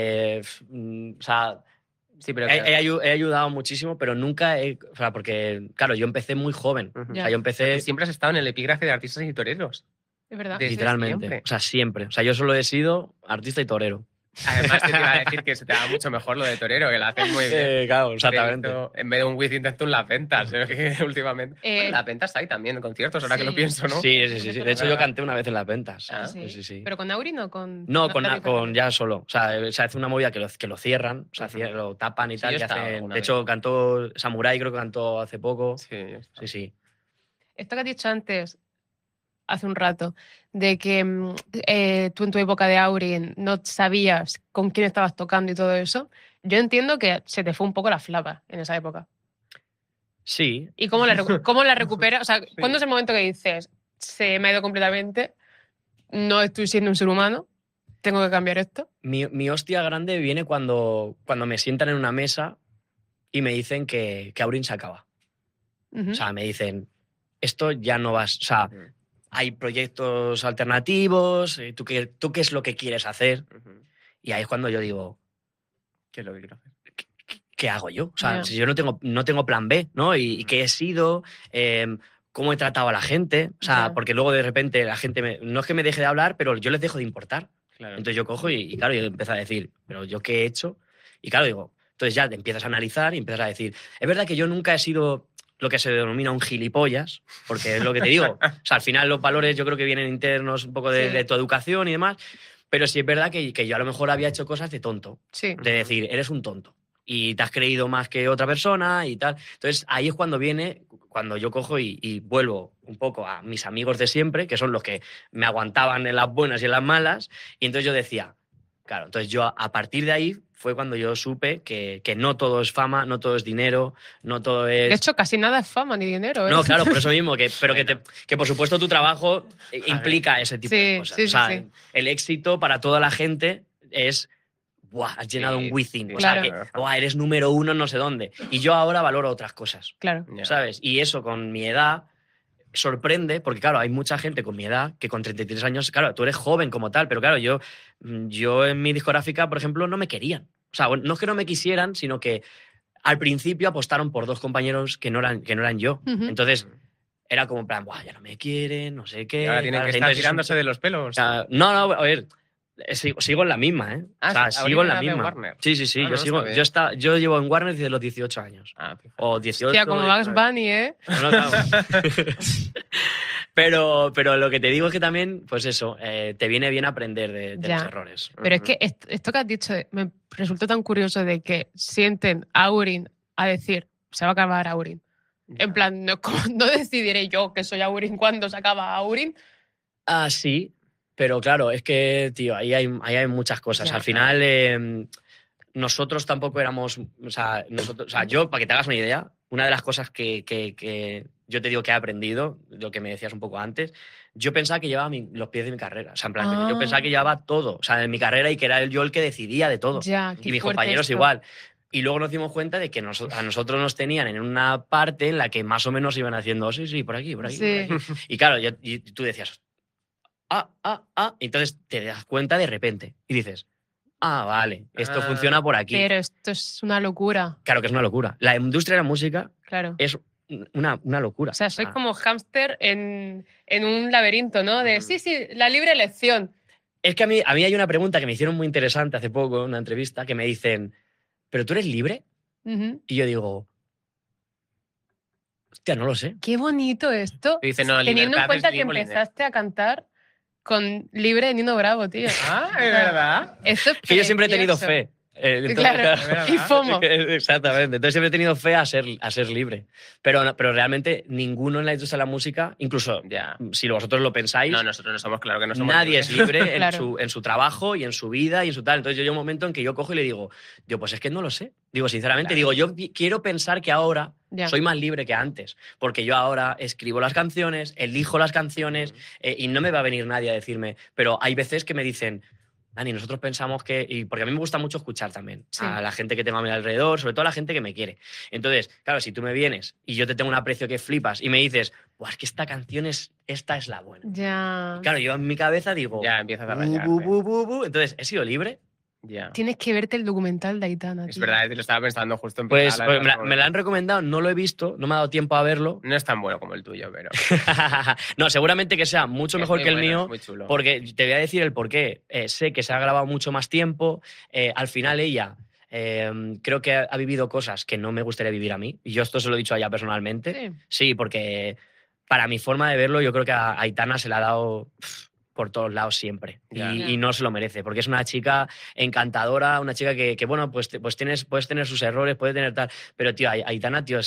O sea, sí, pero he ayudado muchísimo, pero nunca o sea, porque, claro, yo empecé muy joven. O sea, yo empecé... Siempre has estado en el epígrafe de artistas y toreros. Es verdad. Literalmente. Siempre. O sea, siempre. O sea, yo solo he sido artista y torero. Además, te iba a decir que se te da mucho mejor lo de torero, que lo haces muy bien. Claro, exactamente. En vez de un Withing, tú en las ventas, últimamente. Bueno, las ventas hay también en conciertos, ahora que lo pienso, ¿no? Sí. De hecho, yo canté una vez en las ventas. Ah, sí. ¿Pero con Aurin o con...? No, con ya solo. O sea, hace una movida que lo cierran, o sea, lo tapan y tal. Y de hecho, cantó Samurai, creo que cantó hace poco. Sí. Esto que has dicho antes, hace un rato, de que tú en tu época de Aurin no sabías con quién estabas tocando y todo eso, yo entiendo que se te fue un poco la flapa en esa época. Sí. ¿Y cómo la recuperas? O sea, ¿cuándo es el momento que dices, se me ha ido completamente, no estoy siendo un ser humano, tengo que cambiar esto? Mi hostia grande viene cuando me sientan en una mesa y me dicen que Aurin se acaba. O sea, me dicen, esto ya no vas... O sea, hay proyectos alternativos, ¿tú qué es lo que quieres hacer? Y ahí es cuando yo digo, ¿qué es lo que quiero hacer? ¿Qué hago yo? O sea, si yo no tengo plan B, ¿no? ¿Y qué he sido? ¿Cómo he tratado a la gente? O sea, porque luego de repente la gente no es que me deje de hablar, pero yo les dejo de importar. Claro. Entonces yo cojo y claro, yo empiezo a decir, ¿pero yo qué he hecho? Y claro, digo, entonces ya te empiezas a analizar y empiezas a decir, es verdad que yo nunca he sido lo que se denomina un gilipollas, porque es lo que te digo. O sea, al final los valores yo creo que vienen internos un poco de tu educación y demás, pero sí es verdad que yo a lo mejor había hecho cosas de tonto. Sí. De decir, eres un tonto y te has creído más que otra persona y tal. Entonces ahí es cuando yo cojo y vuelvo un poco a mis amigos de siempre, que son los que me aguantaban en las buenas y en las malas, y entonces yo decía, claro, entonces yo a partir de ahí fue cuando yo supe que no todo es fama, no todo es dinero, no todo es... De hecho, casi nada es fama ni dinero. No, claro, por eso mismo, pero que por supuesto tu trabajo implica ese tipo de cosas. O sea, el éxito para toda la gente es... ¡Buah! Has llenado un Withing. O sea, que eres número 1 no sé dónde. Y yo ahora valoro otras cosas. Claro. ¿Sabes? Y eso con mi edad sorprende, porque claro, hay mucha gente con mi edad que con 33 años, claro, tú eres joven como tal, pero claro, yo en mi discográfica, por ejemplo, no me querían. O sea, no es que no me quisieran, sino que al principio apostaron por 2 compañeros que no eran yo. Entonces, era como en plan, ¡buah! Ya no me quieren, no sé qué. Y ahora tienen que estar tirándose de los pelos. O sea, no, a ver... Sigo en la misma, ¿eh? O sea, sigo en la misma. Sí. Yo llevo en Warner desde los 18 años. O 18. Hostia, como Bugs Bunny, ¿eh? No, claro. pero lo que te digo es que también, pues eso, te viene bien aprender de los errores. Pero es que esto que has dicho me resultó tan curioso de que sienten a Aurin a decir, se va a acabar Aurin. En plan, no decidiré yo que soy Aurin cuando se acaba Aurin. Sí. Pero claro, es que, tío, ahí hay muchas cosas. Ya, Al final, nosotros tampoco éramos. O sea, yo, para que te hagas una idea, una de las cosas que yo te digo que he aprendido, lo que me decías un poco antes, yo pensaba que llevaba los pies de mi carrera. O sea, en plan, yo pensaba que llevaba todo, o sea, en mi carrera y que era yo el que decidía de todo. Ya, qué Y mis fuerte compañeros esto. igual. Y luego nos dimos cuenta de que a nosotros nos tenían en una parte en la que más o menos iban haciendo, sí, por aquí, por aquí, Sí. por aquí. Y claro, y tú decías, entonces te das cuenta de repente y dices, vale, esto funciona por aquí. Pero esto es una locura. Claro que es una locura. La industria de la música Claro. es una locura. O sea, soy como hámster en un laberinto, ¿no? De sí, la libre elección. Es que a mí hay una pregunta que me hicieron muy interesante hace poco en una entrevista que me dicen, ¿pero tú eres libre? Ujú. Y yo digo, hostia, no lo sé. Qué bonito esto. Y dice, no, Teniendo en libertad es cuenta que vivir con empezaste a cantar con Libre de Nino Bravo, tío. Ah, ¿es verdad? Esto es Que yo siempre he tenido precioso. fe. Entonces, Claro, claro, y FOMO. Exactamente. Entonces siempre he tenido fe a ser libre. Pero realmente ninguno en la industria de la música, incluso Ya. si vosotros lo pensáis, No, nosotros no somos, claro que no somos. nadie es libre Claro. en su trabajo y en su vida y en su tal. Entonces yo llego un momento en que yo cojo y le digo, pues es que no lo sé. Digo, sinceramente, Claro. yo quiero pensar que ahora Ya. soy más libre que antes, porque yo ahora escribo las canciones, elijo las canciones y no me va a venir nadie a decirme, pero hay veces que me dicen, Dani, nosotros pensamos que... Y porque a mí me gusta mucho escuchar también Sí. a la gente que tengo a mi alrededor, sobre todo a la gente que me quiere. Entonces, claro, si tú me vienes y yo te tengo un aprecio que flipas y me dices, es que esta es la buena. Ya. Claro, yo en mi cabeza digo... Ya empiezas a bu, rayarte. bu, bu, bu. Entonces, ¿he sido libre? Ya. Tienes que verte el documental de Aitana. Es tío. verdad, te lo estaba pensando justo en Pues me la han recomendado, no lo he visto, no me ha dado tiempo a verlo. No es tan bueno como el tuyo, pero. No, seguramente que sea mucho es mejor muy que el bueno, mío, es muy chulo. porque te voy a decir el porqué. Sé que se ha grabado mucho más tiempo. Al final ella creo que ha vivido cosas que no me gustaría vivir a mí. Y yo esto se lo he dicho a ella personalmente. Sí. Sí, porque para mi forma de verlo, yo creo que a Aitana se le ha dado por todos lados siempre. Ya. Y no se lo merece, porque es una chica encantadora, una chica que bueno, puedes tener sus errores, puede tener tal. Pero, tío, Aitana, tío,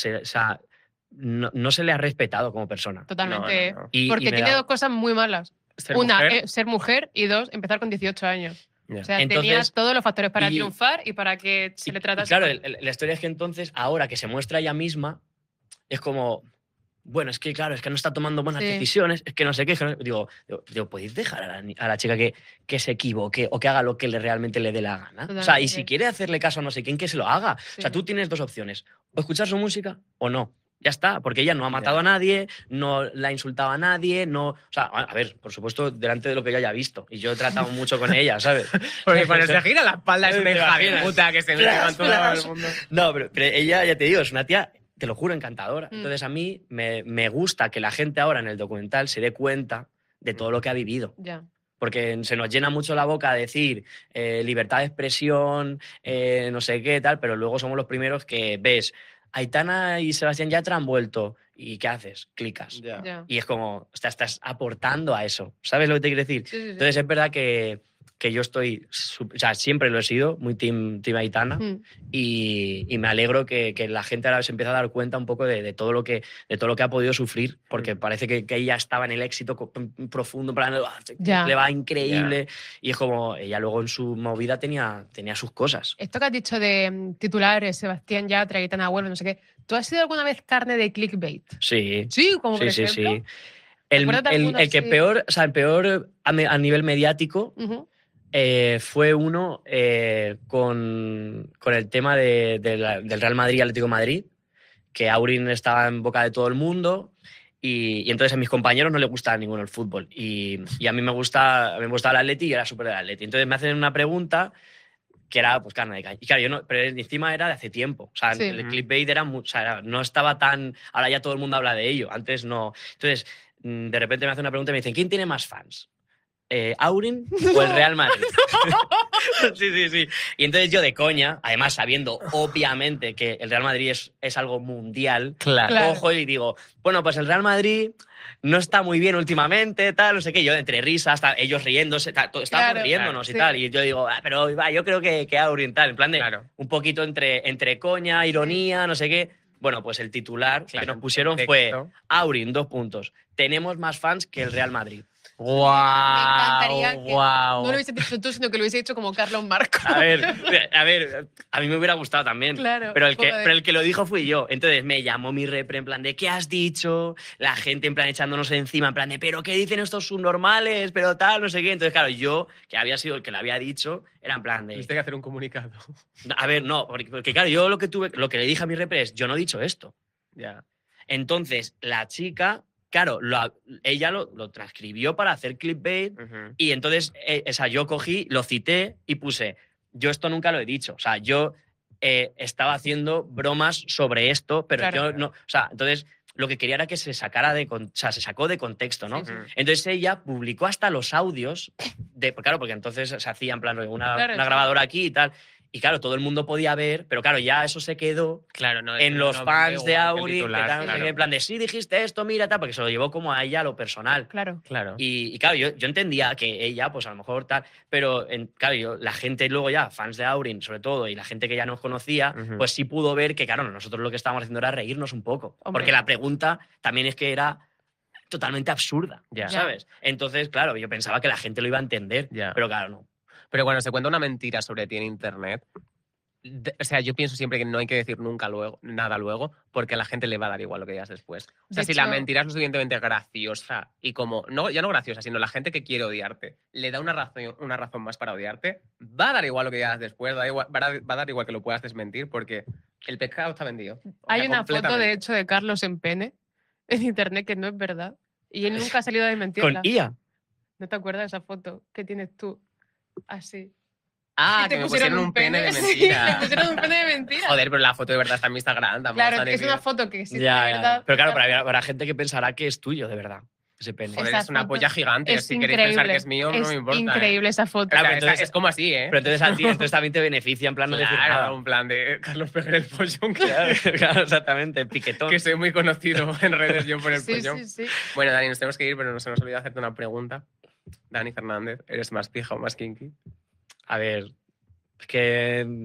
no se le ha respetado como persona. Totalmente. No. Y Porque me tiene da- dos cosas muy malas. Ser Una, mujer, ser mujer, y dos, empezar con 18 años. ya. O sea, Entonces, tenías todos los factores para y- triunfar y para que se le tratase. Claro, mal. la historia es que entonces, ahora que se muestra ella misma, es como, bueno, es que claro, es que no está tomando buenas Sí. decisiones, es que no sé qué. Digo, ¿podéis dejar a la chica que se equivoque o que haga lo que realmente le dé la gana? O sea, y Totalmente. si quiere hacerle caso a no sé quién, que se lo haga. Sí. O sea, tú tienes dos opciones, o escuchar su música o no. Ya está, porque ella no ha matado Ya. a nadie, no la ha insultado a nadie, no... O sea, a ver, por supuesto, delante de lo que yo haya visto. Y yo he tratado mucho con ella, ¿sabes? Porque cuando se gira la espalda es una ¿Te hija de imaginas? puta que se mete con todo el mundo. No, pero ella, ya te digo, es una tía, te lo juro, encantadora. Mm. Entonces a mí me gusta que la gente ahora en el documental se dé cuenta de todo lo que ha vivido. Ya. Porque se nos llena mucho la boca de decir libertad de expresión, no sé qué, tal, pero luego somos los primeros que ves, Aitana y Sebastián Yatra han vuelto. ¿Y qué haces? Clicas. Ya. Ya. Y es como, estás aportando a eso. ¿Sabes lo que te quiero decir? Sí, sí, sí. Entonces es verdad que yo estoy, o sea, siempre lo he sido, muy team Aitana, Mm. y me alegro que la gente ahora se empiece a dar cuenta un poco de todo lo que ha podido sufrir, porque parece que ella estaba en el éxito profundo, en plan, Ya. le va increíble, y es como, ella luego en su movida tenía sus cosas. Esto que has dicho de titulares, Sebastián Yatra, Aitana Huelva, no sé qué. ¿Tú has sido alguna vez carne de clickbait? Sí, Sí, como por sí, ejemplo. sí. El acuerdas de alguno que así? peor, o sea, el peor a nivel mediático Ujú. fue uno con el tema del Real Madrid y Atlético de Madrid, que Aurin estaba en boca de todo el mundo y entonces a mis compañeros no les gustaba ninguno el fútbol y a mí me gustaba el Atleti y era súper del Atleti. Entonces me hacen una pregunta que era pues carne de caña. Y claro, yo no, pero encima era de hace tiempo. O sea, Sí. el clickbait era, o sea, no estaba tan... Ahora ya todo el mundo habla de ello. Antes no. Entonces, de repente me hacen una pregunta y me dicen, ¿quién tiene más fans? ¿Aurin o el Real Madrid? Sí. Y entonces yo de coña, además sabiendo obviamente que el Real Madrid es algo mundial, Claro. cojo y digo, bueno, pues el Real Madrid no está muy bien últimamente, tal, no sé qué. Yo entre risas, tal, ellos riéndose, tal, estábamos Claro, riéndonos claro, y sí. tal. Y yo digo, pero va, yo creo que Aurin tal, en plan de Claro. un poquito entre coña, ironía, no sé qué. Bueno, pues el titular que Claro, nos pusieron en fue texto. Aurin, 2 puntos. Tenemos más fans que el Real Madrid. encantaría que ¡Guau! no lo hubiese dicho tú, sino que lo hubiese hecho como Carlos Marco. A ver, a mí me hubiera gustado también. Claro, Pero el joder. que lo dijo fui yo. Entonces me llamó mi repre en plan de ¿qué has dicho? La gente en plan echándonos encima, en plan de ¿pero qué dicen estos subnormales? Pero tal, no sé qué. Entonces, claro, yo, que había sido el que le había dicho, era en plan de... Tuviste que hacer un comunicado. A ver, no, porque claro, yo lo que le dije a mi repre es, yo no he dicho esto. Ya. Entonces, la chica, claro, ella lo transcribió para hacer clickbait Ujú. y entonces, o sea, yo cogí, lo cité y puse, yo esto nunca lo he dicho, o sea, yo estaba haciendo bromas sobre esto, pero Claro. yo no, o sea, entonces lo que quería era que se sacara o sea, se sacó de contexto, ¿no? Sí, sí. Ujú. Entonces ella publicó hasta los audios, claro, porque entonces se hacía en plan una Claro, sí. grabadora aquí y tal, y claro, todo el mundo podía ver, pero claro, ya eso se quedó Claro, no. en los fans de Aurin, que tal, claro. en plan de sí dijiste esto, mira, tal, porque se lo llevó como a ella a lo personal. Claro. Claro. Y claro, yo entendía que ella, pues a lo mejor tal, pero claro, la gente luego ya, fans de Aurin sobre todo, y la gente que ya nos conocía, Ujú. pues sí pudo ver que, claro, nosotros lo que estábamos haciendo era reírnos un poco. Hombre. Porque la pregunta también es que era totalmente absurda, Ya. ¿sabes? Entonces, claro, yo pensaba que la gente lo iba a entender, Ya. pero claro, no. Pero cuando se cuenta una mentira sobre ti en internet, o sea, yo pienso siempre que no hay que decir nunca nada luego, porque a la gente le va a dar igual lo que digas después. O sea, De si la hecho- mentira es lo suficientemente graciosa y como, no, ya no graciosa, sino la gente que quiere odiarte, le da una razón más para odiarte, va a dar igual lo que digas después, va a dar igual que lo puedas desmentir, porque el pescado está vendido. O Hay sea, una foto, de completamente. hecho, de Carlos en pene en internet que no es verdad. Y él nunca ha salido a Con desmentirla. IA. ¿No te acuerdas de esa foto que tienes tú? Así. Ah, Y te que me pusieron un pene de Sí, mentira. te pusieron un pene de mentira. Joder, pero la foto de verdad está en mi Instagram. tampoco Claro, está ni es una bien. foto que existe Ya, de ya. verdad. Pero claro, habrá gente que pensará que es tuyo, de verdad, ese pene. Joder, Esa es una foto polla gigante. Es Si queréis pensar increíble. que es mío, no Es me importa. increíble esa foto. O sea, Claro, pero entonces- es como así, ¿eh? Pero entonces a ti entonces también te beneficia en plan no decir Claro, nada. un plan de Carlos Pejer el pollón, Claro, claro, exactamente, piquetón. que soy muy conocido en redes yo por el Sí, pollón. sí, sí. Bueno, Dani, nos tenemos que ir, pero no se nos olvida hacerte una pregunta. Dani Fernández, ¿eres más pija o más kinky? A ver, es que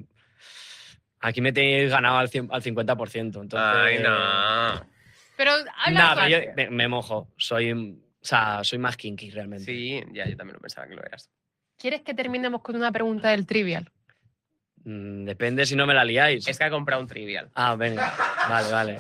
aquí me tenéis ganado al 50%. Entonces, Ay, no. Pero habla Nada, pero yo fuerte. me mojo. Soy más kinky realmente. Sí, ya, yo también lo pensaba que lo eras. ¿Quieres que terminemos con una pregunta del trivial? Depende si no me la liáis. Es que ha comprado un trivial. Ah, venga. Vale.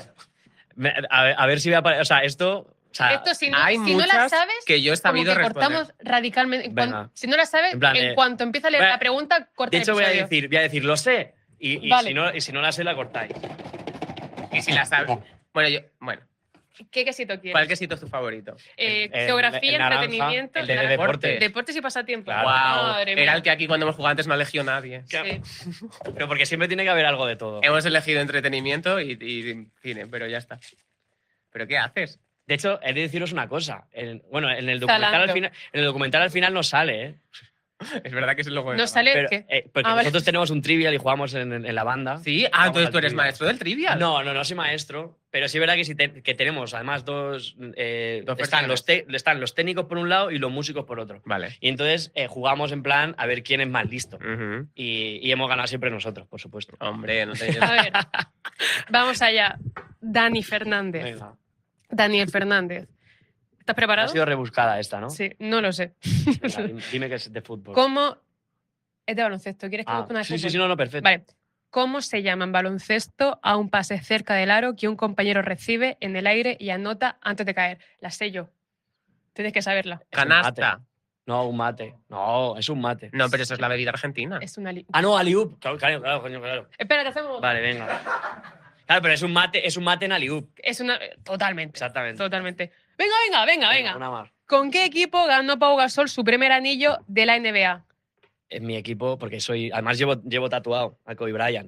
A ver si voy a... O sea, esto... O sea, Esto, si no, hay si no la muchas sabes, que yo he como sabido que responder. cortamos radicalmente. Venga. Si no la sabes, En plan, en cuanto empieza a leer ve- la pregunta, corta de el hecho, voy a episodio. decir, lo sé. Y Vale. si no la sé, la cortáis. Y si la sabes. Bueno, ¿Qué quesito quieres? ¿cuál quesito es tu favorito? Geografía, el naranja, entretenimiento, el de naranja. deporte. Deportes y pasatiempos. Claro. Wow, Madre era mía. el que aquí cuando hemos jugado antes no eligió nadie. Sí. Pero porque siempre tiene que haber algo de todo. Hemos elegido entretenimiento y cine, pero ya está. ¿Pero qué haces? De hecho, he de deciros una cosa. Bueno, en el documental Zalando. al final no sale, ¿eh? Es verdad que es lo bueno. No sale Pero, el qué. porque Ah, vale. nosotros tenemos un trivial y jugamos en la banda. Sí, Jugamos entonces al tú eres trivial. maestro del trivial. No soy maestro, pero sí es verdad que, que tenemos además dos están versiones. están los técnicos por un lado y los músicos por otro. Vale. Y entonces jugamos en plan a ver quién es más listo. Ujú. Y hemos ganado siempre nosotros, por supuesto. Hombre, no te... A ver, vamos allá. Dani Fernández. Venga. Daniel Fernández. ¿Estás Ha preparado? sido rebuscada esta, ¿no? Sí, no lo sé. Venga, dime que es de fútbol. ¿Cómo? Es de baloncesto. ¿Quieres que busque una de sí, fútbol? no, perfecto. Vale. ¿Cómo se llama en baloncesto a un pase cerca del aro que un compañero recibe en el aire y anota antes de caer? La sé yo. Tienes que saberla. Es un Canasta. mate. No, un mate. No, es un mate. No, pero eso es la bebida argentina. Es una. Ah, no, aliup. Claro, coño, claro. Espérate, hacemos. Vale, venga. Claro, pero es un mate en aliup. Es una. Totalmente. Exactamente. Totalmente. Venga. Una más. ¿Con qué equipo ganó Pau Gasol su primer anillo de la NBA? En mi equipo, porque además llevo tatuado a Kobe Bryant.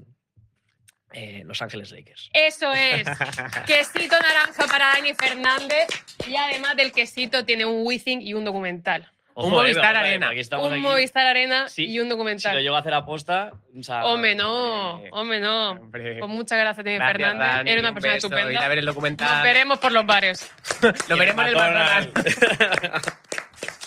Los Ángeles Lakers. Eso es. Quesito naranja para Dani Fernández. Y además del quesito tiene un Wizzing y un documental. Un Movistar vamos, Arena. aquí estamos Un aquí. Movistar Arena Sí, y un Si lo documental. llego a hacer aposta, o sea, Hombre, no. Hombre. Pues muchas gracias, Dani Gracias, Fernández. Dani, Eres una un persona beso. estupenda. Ir a ver el Nos documental. veremos por los bares. Lo veremos en el McDonald's. McDonald's.